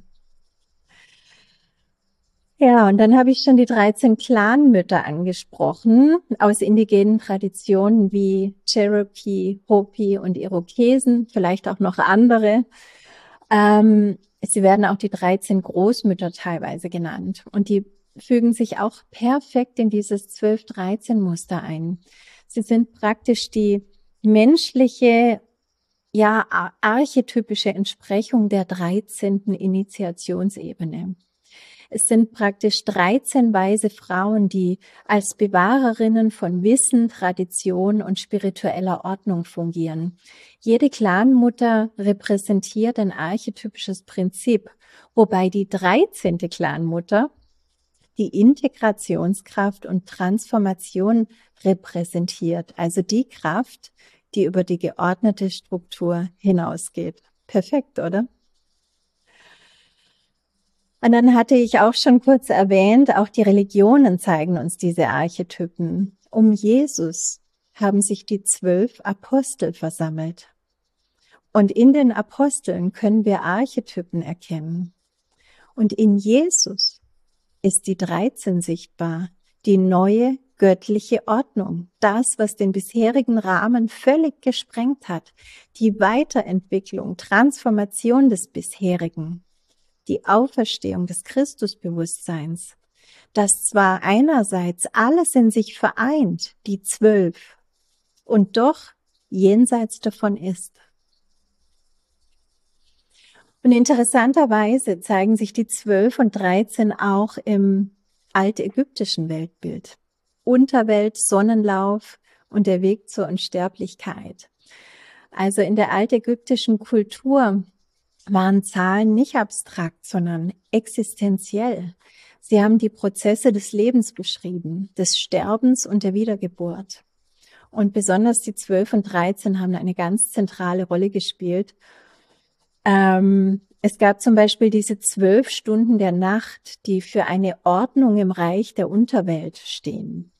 Ja, und dann habe ich schon die 13 Clanmütter angesprochen, aus indigenen Traditionen wie Cherokee, Hopi und Irokesen, vielleicht auch noch andere. Sie werden auch die 13 Großmütter teilweise genannt. Und die fügen sich auch perfekt in dieses 12-13-Muster ein. Sie sind praktisch die menschliche, ja, archetypische Entsprechung der 13. Initiationsebene. Es sind praktisch 13 weise Frauen, die als Bewahrerinnen von Wissen, Tradition und spiritueller Ordnung fungieren. Jede Clanmutter repräsentiert ein archetypisches Prinzip, wobei die 13. Clanmutter die Integrationskraft und Transformation repräsentiert, also die Kraft, die über die geordnete Struktur hinausgeht. Perfekt, oder? Und dann hatte ich auch schon kurz erwähnt, auch die Religionen zeigen uns diese Archetypen. Um Jesus haben sich die 12 Apostel versammelt. Und in den Aposteln können wir Archetypen erkennen. Und in Jesus ist die 13 sichtbar, die neue göttliche Ordnung, das, was den bisherigen Rahmen völlig gesprengt hat, die Weiterentwicklung, Transformation des bisherigen, die Auferstehung des Christusbewusstseins, das zwar einerseits alles in sich vereint, die 12, und doch jenseits davon ist. Und interessanterweise zeigen sich die 12 und 13 auch im altägyptischen Weltbild. Unterwelt, Sonnenlauf und der Weg zur Unsterblichkeit. Also in der altägyptischen Kultur waren Zahlen nicht abstrakt, sondern existenziell. Sie haben die Prozesse des Lebens beschrieben, des Sterbens und der Wiedergeburt. Und besonders die 12 und 13 haben eine ganz zentrale Rolle gespielt. Es gab zum Beispiel diese 12 Stunden der Nacht, die für eine Ordnung im Reich der Unterwelt stehen.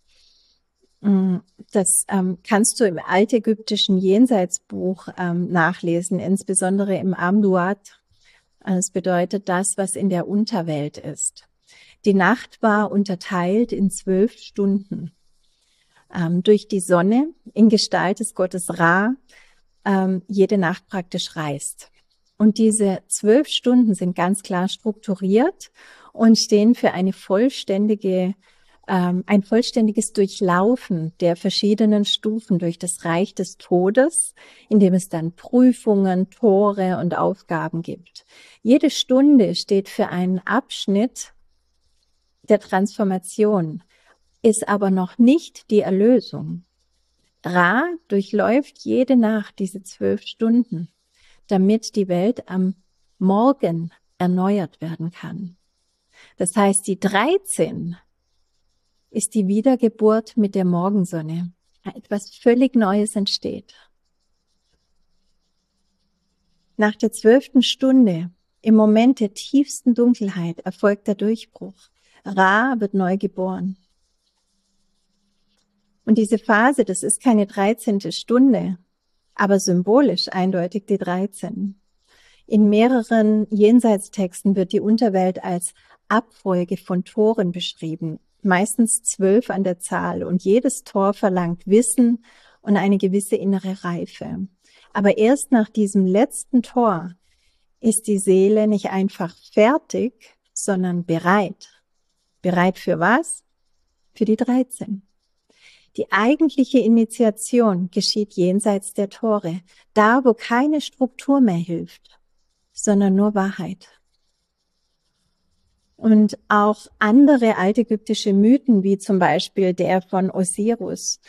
Das kannst du im altägyptischen Jenseitsbuch nachlesen, insbesondere im Amduat. Das bedeutet das, was in der Unterwelt ist. Die Nacht war unterteilt in 12 Stunden. Durch die Sonne in Gestalt des Gottes Ra jede Nacht praktisch reist. Und diese 12 Stunden sind ganz klar strukturiert und stehen für eine ein vollständiges Durchlaufen der verschiedenen Stufen durch das Reich des Todes, in dem es dann Prüfungen, Tore und Aufgaben gibt. Jede Stunde steht für einen Abschnitt der Transformation. ist aber noch nicht die Erlösung. Ra durchläuft jede Nacht diese 12 Stunden, damit die Welt am Morgen erneuert werden kann. Das heißt, die 13 ist die Wiedergeburt mit der Morgensonne. Etwas völlig Neues entsteht. Nach der 12. Stunde, im Moment der tiefsten Dunkelheit, erfolgt der Durchbruch. Ra wird neu geboren. Und diese Phase, das ist keine 13. Stunde, aber symbolisch eindeutig die 13. In mehreren Jenseitstexten wird die Unterwelt als Abfolge von Toren beschrieben, meistens 12 an der Zahl, und jedes Tor verlangt Wissen und eine gewisse innere Reife. Aber erst nach diesem letzten Tor ist die Seele nicht einfach fertig, sondern bereit. Bereit für was? Für die 13. Die eigentliche Initiation geschieht jenseits der Tore, da wo keine Struktur mehr hilft, sondern nur Wahrheit. Und auch andere altägyptische Mythen, wie zum Beispiel der von Osiris,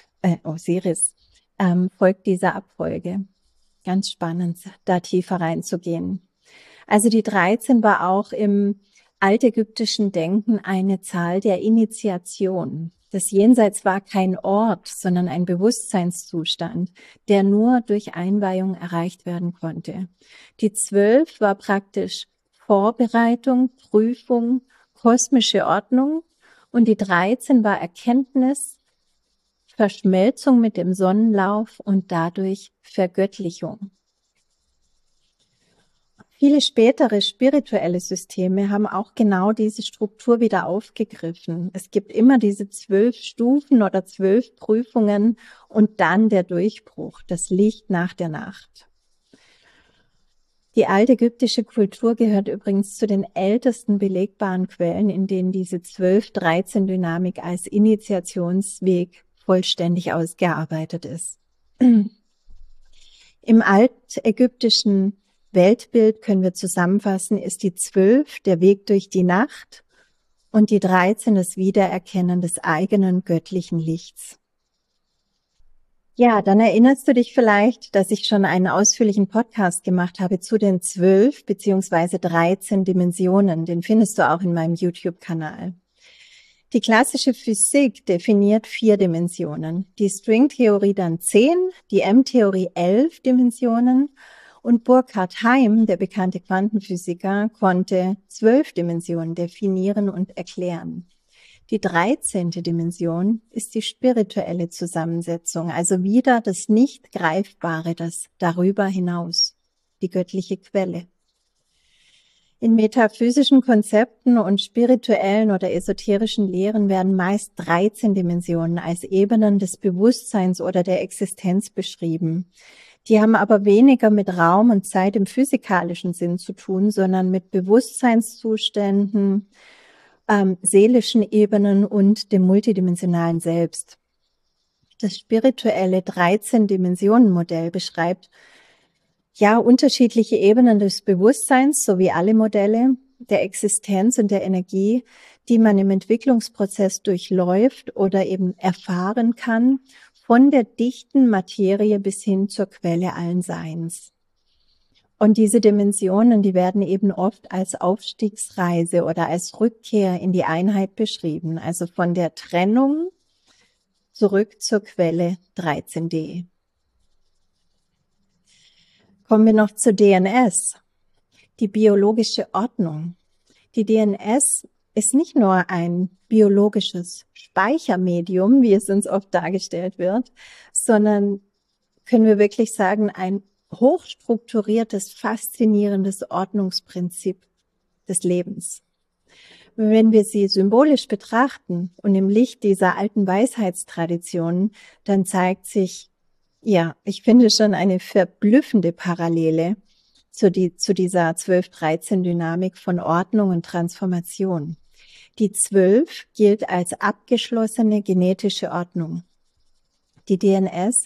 folgt dieser Abfolge. Ganz spannend, da tiefer reinzugehen. Also die 13 war auch im altägyptischen Denken eine Zahl der Initiation. Das Jenseits war kein Ort, sondern ein Bewusstseinszustand, der nur durch Einweihung erreicht werden konnte. Die 12 war praktisch Vorbereitung, Prüfung, kosmische Ordnung, und die 13 war Erkenntnis, Verschmelzung mit dem Sonnenlauf und dadurch Vergöttlichung. Viele spätere spirituelle Systeme haben auch genau diese Struktur wieder aufgegriffen. Es gibt immer diese 12 Stufen oder 12 Prüfungen und dann der Durchbruch, das Licht nach der Nacht. Die altägyptische Kultur gehört übrigens zu den ältesten belegbaren Quellen, in denen diese 12-13-Dynamik als Initiationsweg vollständig ausgearbeitet ist. Im altägyptischen Weltbild können wir zusammenfassen, ist die 12 der Weg durch die Nacht und die 13 das Wiedererkennen des eigenen göttlichen Lichts. Ja, dann erinnerst du dich vielleicht, dass ich schon einen ausführlichen Podcast gemacht habe zu den 12 beziehungsweise 13 Dimensionen. Den findest du auch in meinem YouTube-Kanal. Die klassische Physik definiert 4 Dimensionen, die Stringtheorie dann 10, die M-Theorie 11 Dimensionen, und Burkhard Heim, der bekannte Quantenphysiker, konnte 12 Dimensionen definieren und erklären. Die 13. Dimension ist die spirituelle Zusammensetzung, also wieder das Nicht-Greifbare, das darüber hinaus, die göttliche Quelle. In metaphysischen Konzepten und spirituellen oder esoterischen Lehren werden meist 13 Dimensionen als Ebenen des Bewusstseins oder der Existenz beschrieben. Die haben aber weniger mit Raum und Zeit im physikalischen Sinn zu tun, sondern mit Bewusstseinszuständen, seelischen Ebenen und dem multidimensionalen Selbst. Das spirituelle 13-Dimensionen-Modell beschreibt ja unterschiedliche Ebenen des Bewusstseins, sowie alle Modelle der Existenz und der Energie, die man im Entwicklungsprozess durchläuft oder eben erfahren kann, von der dichten Materie bis hin zur Quelle allen Seins. Und diese Dimensionen, die werden eben oft als Aufstiegsreise oder als Rückkehr in die Einheit beschrieben, also von der Trennung zurück zur Quelle 13D. Kommen wir noch zur DNS, die biologische Ordnung. Die DNS ist nicht nur ein biologisches Speichermedium, wie es uns oft dargestellt wird, sondern, können wir wirklich sagen, ein hochstrukturiertes, faszinierendes Ordnungsprinzip des Lebens. Wenn wir sie symbolisch betrachten und im Licht dieser alten Weisheitstraditionen, dann zeigt sich, ja, ich finde schon eine verblüffende Parallele zu dieser 12-13-Dynamik von Ordnung und Transformation. Die 12 gilt als abgeschlossene genetische Ordnung. Die DNS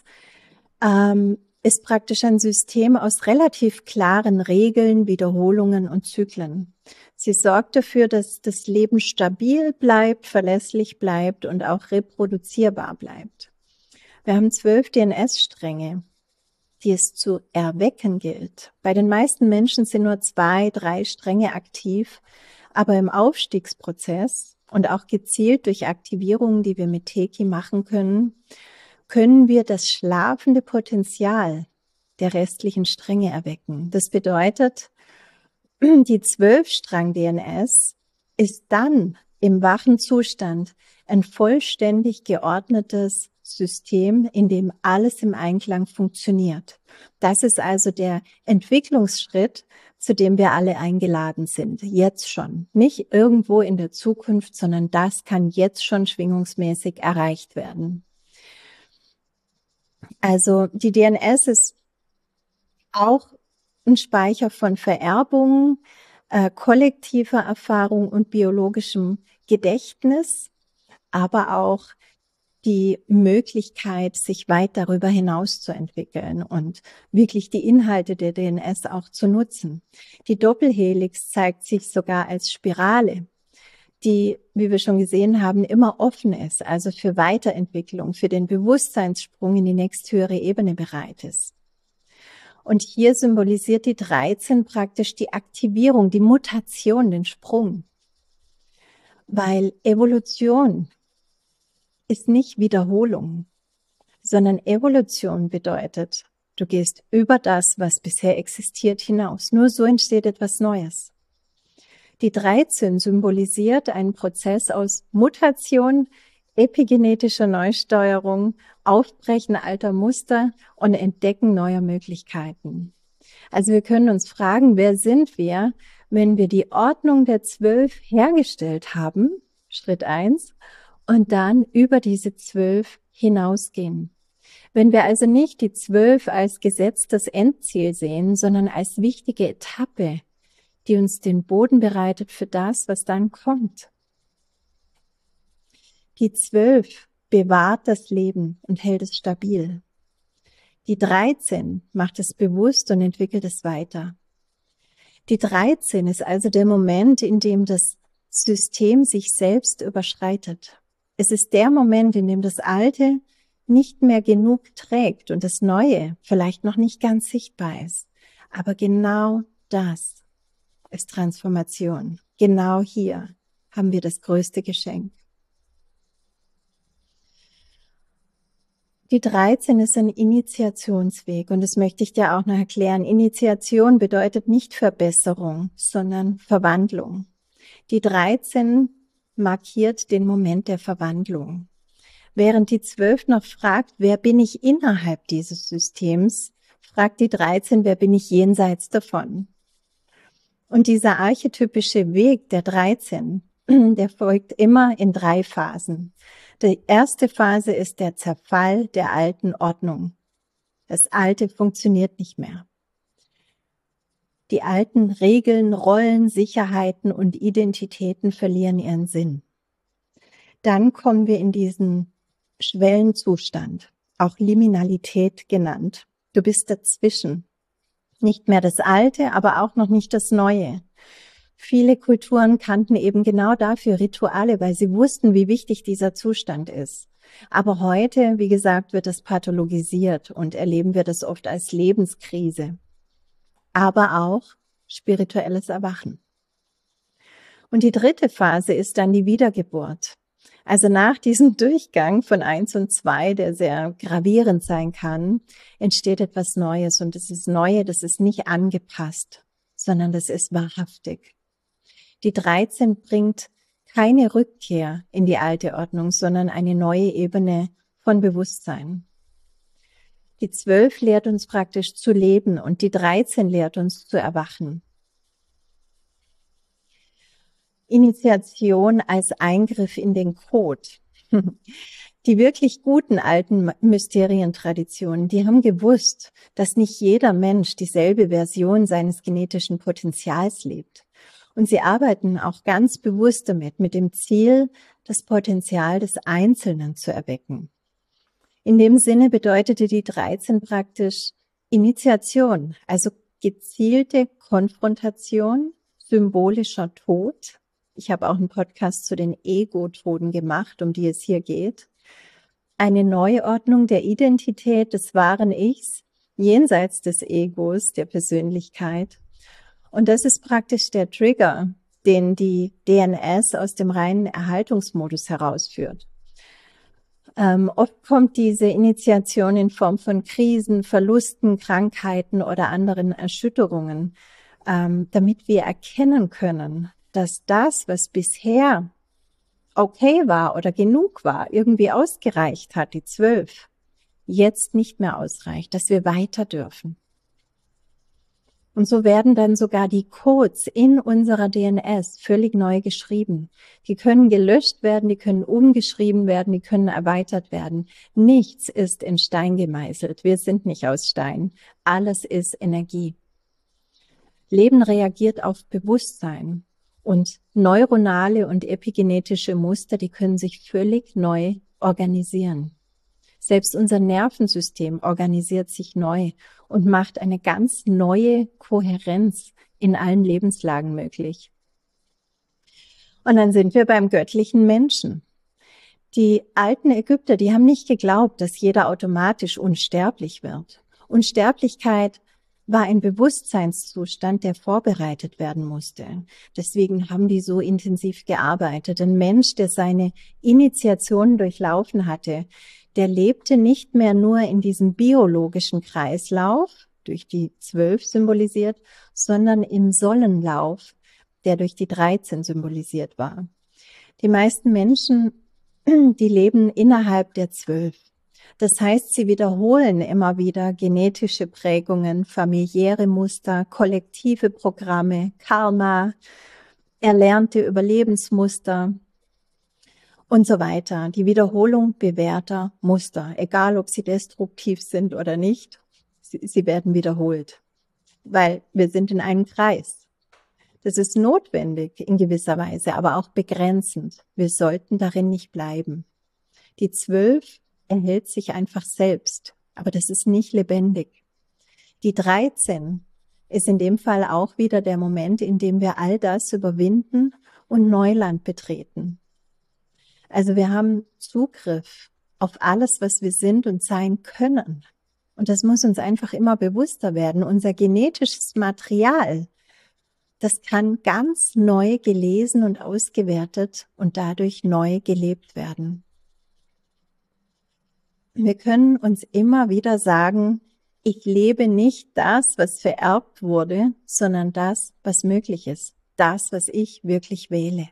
ist praktisch ein System aus relativ klaren Regeln, Wiederholungen und Zyklen. Sie sorgt dafür, dass das Leben stabil bleibt, verlässlich bleibt und auch reproduzierbar bleibt. Wir haben 12 DNS-Stränge, die es zu erwecken gilt. Bei den meisten Menschen sind nur 2, 3 Stränge aktiv, aber im Aufstiegsprozess und auch gezielt durch Aktivierungen, die wir mit Teki machen können, können wir das schlafende Potenzial der restlichen Stränge erwecken. Das bedeutet, die 12-Strang-DNS ist dann im wachen Zustand ein vollständig geordnetes System, in dem alles im Einklang funktioniert. Das ist also der Entwicklungsschritt, zu dem wir alle eingeladen sind, jetzt schon. Nicht irgendwo in der Zukunft, sondern das kann jetzt schon schwingungsmäßig erreicht werden. Also die DNS ist auch ein Speicher von Vererbungen, kollektiver Erfahrung und biologischem Gedächtnis, aber auch die Möglichkeit, sich weit darüber hinaus zu entwickeln und wirklich die Inhalte der DNS auch zu nutzen. Die Doppelhelix zeigt sich sogar als Spirale, die, wie wir schon gesehen haben, immer offen ist, also für Weiterentwicklung, für den Bewusstseinssprung in die nächsthöhere Ebene bereit ist. Und hier symbolisiert die 13 praktisch die Aktivierung, die Mutation, den Sprung. Weil Evolution ist nicht Wiederholung, sondern Evolution bedeutet, du gehst über das, was bisher existiert, hinaus. Nur so entsteht etwas Neues. Die 13 symbolisiert einen Prozess aus Mutation, epigenetischer Neusteuerung, Aufbrechen alter Muster und Entdecken neuer Möglichkeiten. Also wir können uns fragen, wer sind wir, wenn wir die Ordnung der 12 hergestellt haben, Schritt 1, und dann über diese 12 hinausgehen. Wenn wir also nicht die 12 als gesetztes Endziel sehen, sondern als wichtige Etappe, die uns den Boden bereitet für das, was dann kommt. Die 12 bewahrt das Leben und hält es stabil. Die 13 macht es bewusst und entwickelt es weiter. Die 13 ist also der Moment, in dem das System sich selbst überschreitet. Es ist der Moment, in dem das Alte nicht mehr genug trägt und das Neue vielleicht noch nicht ganz sichtbar ist. Aber genau das ist Transformation. Genau hier haben wir das größte Geschenk. Die 13 ist ein Initiationsweg und das möchte ich dir auch noch erklären. Initiation bedeutet nicht Verbesserung, sondern Verwandlung. Die 13 markiert den Moment der Verwandlung. Während die 12 noch fragt, wer bin ich innerhalb dieses Systems, fragt die 13, wer bin ich jenseits davon. Und dieser archetypische Weg der 13, der folgt immer in 3 Phasen. Die erste Phase ist der Zerfall der alten Ordnung. Das Alte funktioniert nicht mehr. Die alten Regeln, Rollen, Sicherheiten und Identitäten verlieren ihren Sinn. Dann kommen wir in diesen Schwellenzustand, auch Liminalität genannt. Du bist dazwischen. Nicht mehr das Alte, aber auch noch nicht das Neue. Viele Kulturen kannten eben genau dafür Rituale, weil sie wussten, wie wichtig dieser Zustand ist. Aber heute, wie gesagt, wird das pathologisiert und erleben wir das oft als Lebenskrise. Aber auch spirituelles Erwachen. Und die dritte Phase ist dann die Wiedergeburt. Also nach diesem Durchgang von 1 und 2, der sehr gravierend sein kann, entsteht etwas Neues. Und das ist Neue, das ist nicht angepasst, sondern das ist wahrhaftig. Die 13 bringt keine Rückkehr in die alte Ordnung, sondern eine neue Ebene von Bewusstsein. Die 12 lehrt uns praktisch zu leben und die 13 lehrt uns zu erwachen. Initiation als Eingriff in den Code. Die wirklich guten alten Mysterientraditionen, die haben gewusst, dass nicht jeder Mensch dieselbe Version seines genetischen Potenzials lebt. Und sie arbeiten auch ganz bewusst damit, mit dem Ziel, das Potenzial des Einzelnen zu erwecken. In dem Sinne bedeutete die 13 praktisch Initiation, also gezielte Konfrontation, symbolischer Tod. Ich habe auch einen Podcast zu den Ego-Toden gemacht, um die es hier geht. Eine Neuordnung der Identität des wahren Ichs, jenseits des Egos, der Persönlichkeit. Und das ist praktisch der Trigger, den die DNS aus dem reinen Erhaltungsmodus herausführt. Oft kommt diese Initiation in Form von Krisen, Verlusten, Krankheiten oder anderen Erschütterungen, damit wir erkennen können, dass das, was bisher okay war oder genug war, irgendwie ausgereicht hat, die 12, jetzt nicht mehr ausreicht, dass wir weiter dürfen. Und so werden dann sogar die Codes in unserer DNS völlig neu geschrieben. Die können gelöscht werden, die können umgeschrieben werden, die können erweitert werden. Nichts ist in Stein gemeißelt. Wir sind nicht aus Stein. Alles ist Energie. Leben reagiert auf Bewusstsein. Und neuronale und epigenetische Muster, die können sich völlig neu organisieren. Selbst unser Nervensystem organisiert sich neu und macht eine ganz neue Kohärenz in allen Lebenslagen möglich. Und dann sind wir beim göttlichen Menschen. Die alten Ägypter, die haben nicht geglaubt, dass jeder automatisch unsterblich wird. Unsterblichkeit war ein Bewusstseinszustand, der vorbereitet werden musste. Deswegen haben die so intensiv gearbeitet. Ein Mensch, der seine Initiation durchlaufen hatte, der lebte nicht mehr nur in diesem biologischen Kreislauf, durch die 12 symbolisiert, sondern im Sollenlauf, der durch die 13 symbolisiert war. Die meisten Menschen, die leben innerhalb der 12. Das heißt, sie wiederholen immer wieder genetische Prägungen, familiäre Muster, kollektive Programme, Karma, erlernte Überlebensmuster und so weiter. Die Wiederholung bewährter Muster, egal ob sie destruktiv sind oder nicht, sie werden wiederholt, weil wir sind in einem Kreis. Das ist notwendig in gewisser Weise, aber auch begrenzend. Wir sollten darin nicht bleiben. Die 12 erhält sich einfach selbst, aber das ist nicht lebendig. Die 13 ist in dem Fall auch wieder der Moment, in dem wir all das überwinden und Neuland betreten. Also wir haben Zugriff auf alles, was wir sind und sein können. Und das muss uns einfach immer bewusster werden. Unser genetisches Material, das kann ganz neu gelesen und ausgewertet und dadurch neu gelebt werden. Wir können uns immer wieder sagen, ich lebe nicht das, was vererbt wurde, sondern das, was möglich ist. Das, was ich wirklich wähle.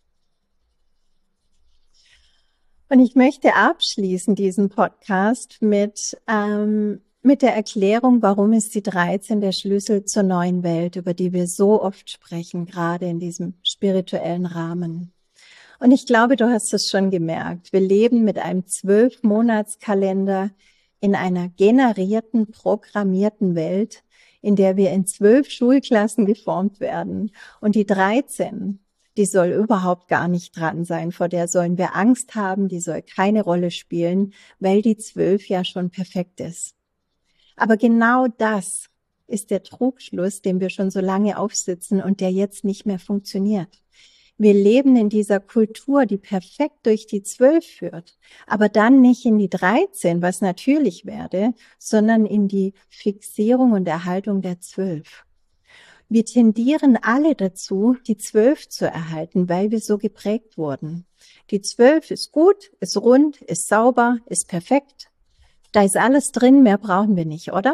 Und ich möchte abschließen diesen Podcast mit der Erklärung, warum ist die 13 der Schlüssel zur neuen Welt, über die wir so oft sprechen, gerade in diesem spirituellen Rahmen. Und ich glaube, du hast es schon gemerkt. Wir leben mit einem 12-Monats-Kalender in einer generierten, programmierten Welt, in der wir in 12 Schulklassen geformt werden. Und die 13, die soll überhaupt gar nicht dran sein. Vor der sollen wir Angst haben, die soll keine Rolle spielen, weil die 12 ja schon perfekt ist. Aber genau das ist der Trugschluss, den wir schon so lange aufsitzen und der jetzt nicht mehr funktioniert. Wir leben in dieser Kultur, die perfekt durch die 12 führt, aber dann nicht in die 13, was natürlich werde, sondern in die Fixierung und Erhaltung der 12. Wir tendieren alle dazu, die 12 zu erhalten, weil wir so geprägt wurden. Die 12 ist gut, ist rund, ist sauber, ist perfekt. Da ist alles drin, mehr brauchen wir nicht, oder?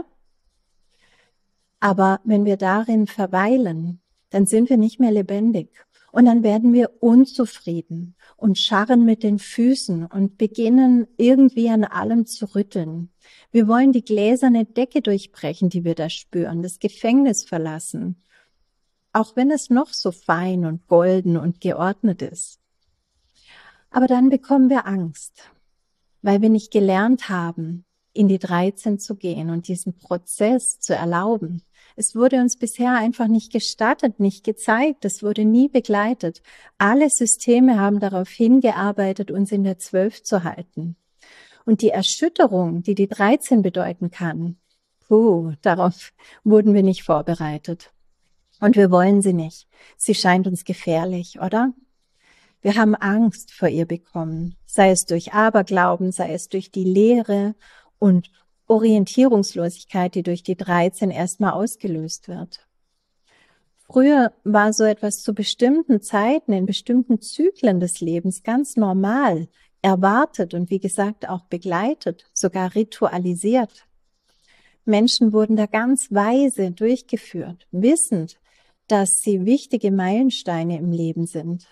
Aber wenn wir darin verweilen, dann sind wir nicht mehr lebendig. Und dann werden wir unzufrieden und scharren mit den Füßen und beginnen irgendwie an allem zu rütteln. Wir wollen die gläserne Decke durchbrechen, die wir da spüren, das Gefängnis verlassen. Auch wenn es noch so fein und golden und geordnet ist. Aber dann bekommen wir Angst, weil wir nicht gelernt haben, in die 13 zu gehen und diesen Prozess zu erlauben. Es wurde uns bisher einfach nicht gestattet, nicht gezeigt, es wurde nie begleitet. Alle Systeme haben darauf hingearbeitet, uns in der 12 zu halten. Und die Erschütterung, die die 13 bedeuten kann, darauf wurden wir nicht vorbereitet. Und wir wollen sie nicht. Sie scheint uns gefährlich, oder? Wir haben Angst vor ihr bekommen, sei es durch Aberglauben, sei es durch die Leere und Orientierungslosigkeit, die durch die 13 erstmal ausgelöst wird. Früher war so etwas zu bestimmten Zeiten, in bestimmten Zyklen des Lebens ganz normal, erwartet und wie gesagt auch begleitet, sogar ritualisiert. Menschen wurden da ganz weise durchgeführt, wissend, dass sie wichtige Meilensteine im Leben sind.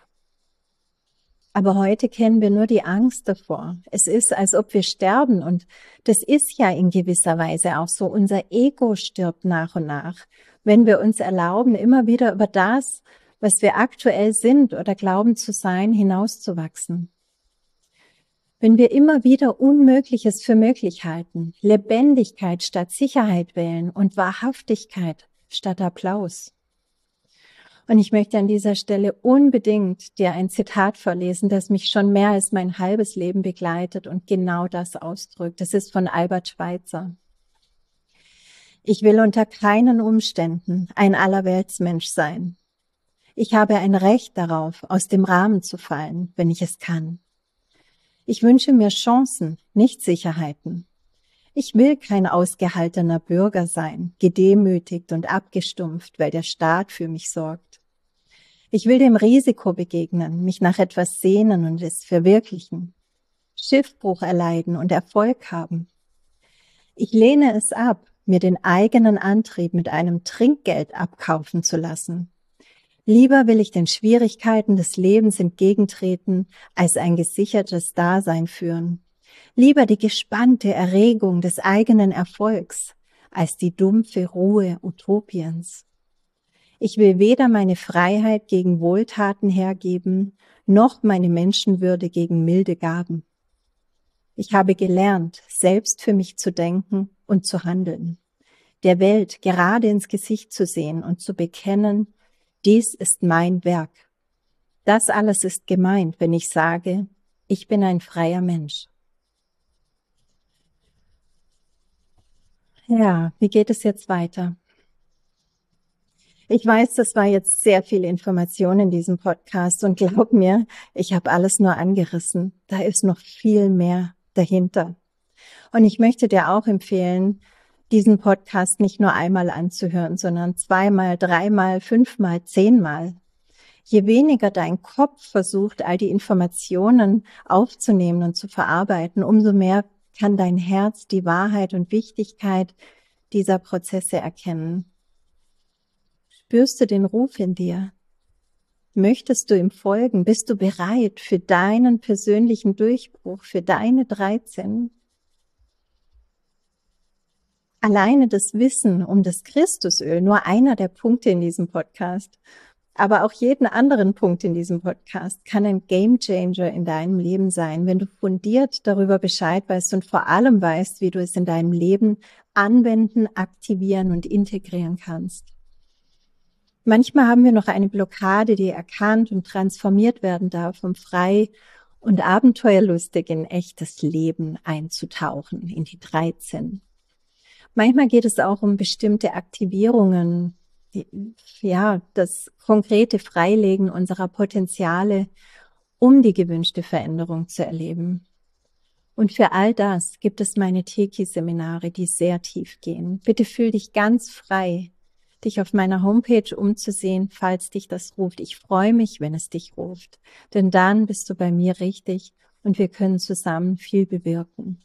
Aber heute kennen wir nur die Angst davor. Es ist, als ob wir sterben und das ist ja in gewisser Weise auch so. Unser Ego stirbt nach und nach, wenn wir uns erlauben, immer wieder über das, was wir aktuell sind oder glauben zu sein, hinauszuwachsen. Wenn wir immer wieder Unmögliches für möglich halten, Lebendigkeit statt Sicherheit wählen und Wahrhaftigkeit statt Applaus. Und ich möchte an dieser Stelle unbedingt dir ein Zitat vorlesen, das mich schon mehr als mein halbes Leben begleitet und genau das ausdrückt. Das ist von Albert Schweitzer. Ich will unter keinen Umständen ein Allerweltsmensch sein. Ich habe ein Recht darauf, aus dem Rahmen zu fallen, wenn ich es kann. Ich wünsche mir Chancen, nicht Sicherheiten. Ich will kein ausgehaltener Bürger sein, gedemütigt und abgestumpft, weil der Staat für mich sorgt. Ich will dem Risiko begegnen, mich nach etwas sehnen und es verwirklichen, Schiffbruch erleiden und Erfolg haben. Ich lehne es ab, mir den eigenen Antrieb mit einem Trinkgeld abkaufen zu lassen. Lieber will ich den Schwierigkeiten des Lebens entgegentreten, als ein gesichertes Dasein führen. Lieber die gespannte Erregung des eigenen Erfolgs, als die dumpfe Ruhe Utopiens. Ich will weder meine Freiheit gegen Wohltaten hergeben, noch meine Menschenwürde gegen milde Gaben. Ich habe gelernt, selbst für mich zu denken und zu handeln, der Welt gerade ins Gesicht zu sehen und zu bekennen, dies ist mein Werk. Das alles ist gemeint, wenn ich sage, ich bin ein freier Mensch. Ja, wie geht es jetzt weiter? Ich weiß, das war jetzt sehr viel Information in diesem Podcast und glaub mir, ich habe alles nur angerissen. Da ist noch viel mehr dahinter. Und ich möchte dir auch empfehlen, diesen Podcast nicht nur einmal anzuhören, sondern zweimal, dreimal, fünfmal, 10-mal. Je weniger dein Kopf versucht, all die Informationen aufzunehmen und zu verarbeiten, umso mehr kann dein Herz die Wahrheit und Wichtigkeit dieser Prozesse erkennen. Spürst du den Ruf in dir? Möchtest du ihm folgen? Bist du bereit für deinen persönlichen Durchbruch, für deine 13? Alleine das Wissen um das Christusöl, nur einer der Punkte in diesem Podcast, aber auch jeden anderen Punkt in diesem Podcast kann ein Gamechanger in deinem Leben sein, wenn du fundiert darüber Bescheid weißt und vor allem weißt, wie du es in deinem Leben anwenden, aktivieren und integrieren kannst. Manchmal haben wir noch eine Blockade, die erkannt und transformiert werden darf, um frei und abenteuerlustig in echtes Leben einzutauchen, in die 13. Manchmal geht es auch um bestimmte Aktivierungen, das konkrete Freilegen unserer Potenziale, um die gewünschte Veränderung zu erleben. Und für all das gibt es meine Teki-Seminare, die sehr tief gehen. Bitte fühl dich ganz frei, dich auf meiner Homepage umzusehen, falls dich das ruft. Ich freue mich, wenn es dich ruft, denn dann bist du bei mir richtig und wir können zusammen viel bewirken.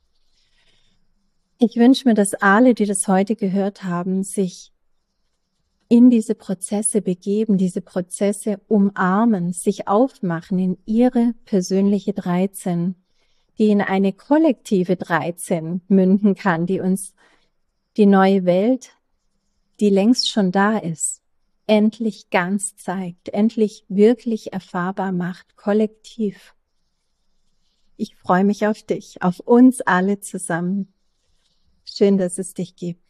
Ich wünsche mir, dass alle, die das heute gehört haben, sich in diese Prozesse begeben, diese Prozesse umarmen, sich aufmachen in ihre persönliche 13, die in eine kollektive 13 münden kann, die uns die neue Welt, die längst schon da ist, endlich ganz zeigt, endlich wirklich erfahrbar macht, kollektiv. Ich freue mich auf dich, auf uns alle zusammen. Schön, dass es dich gibt.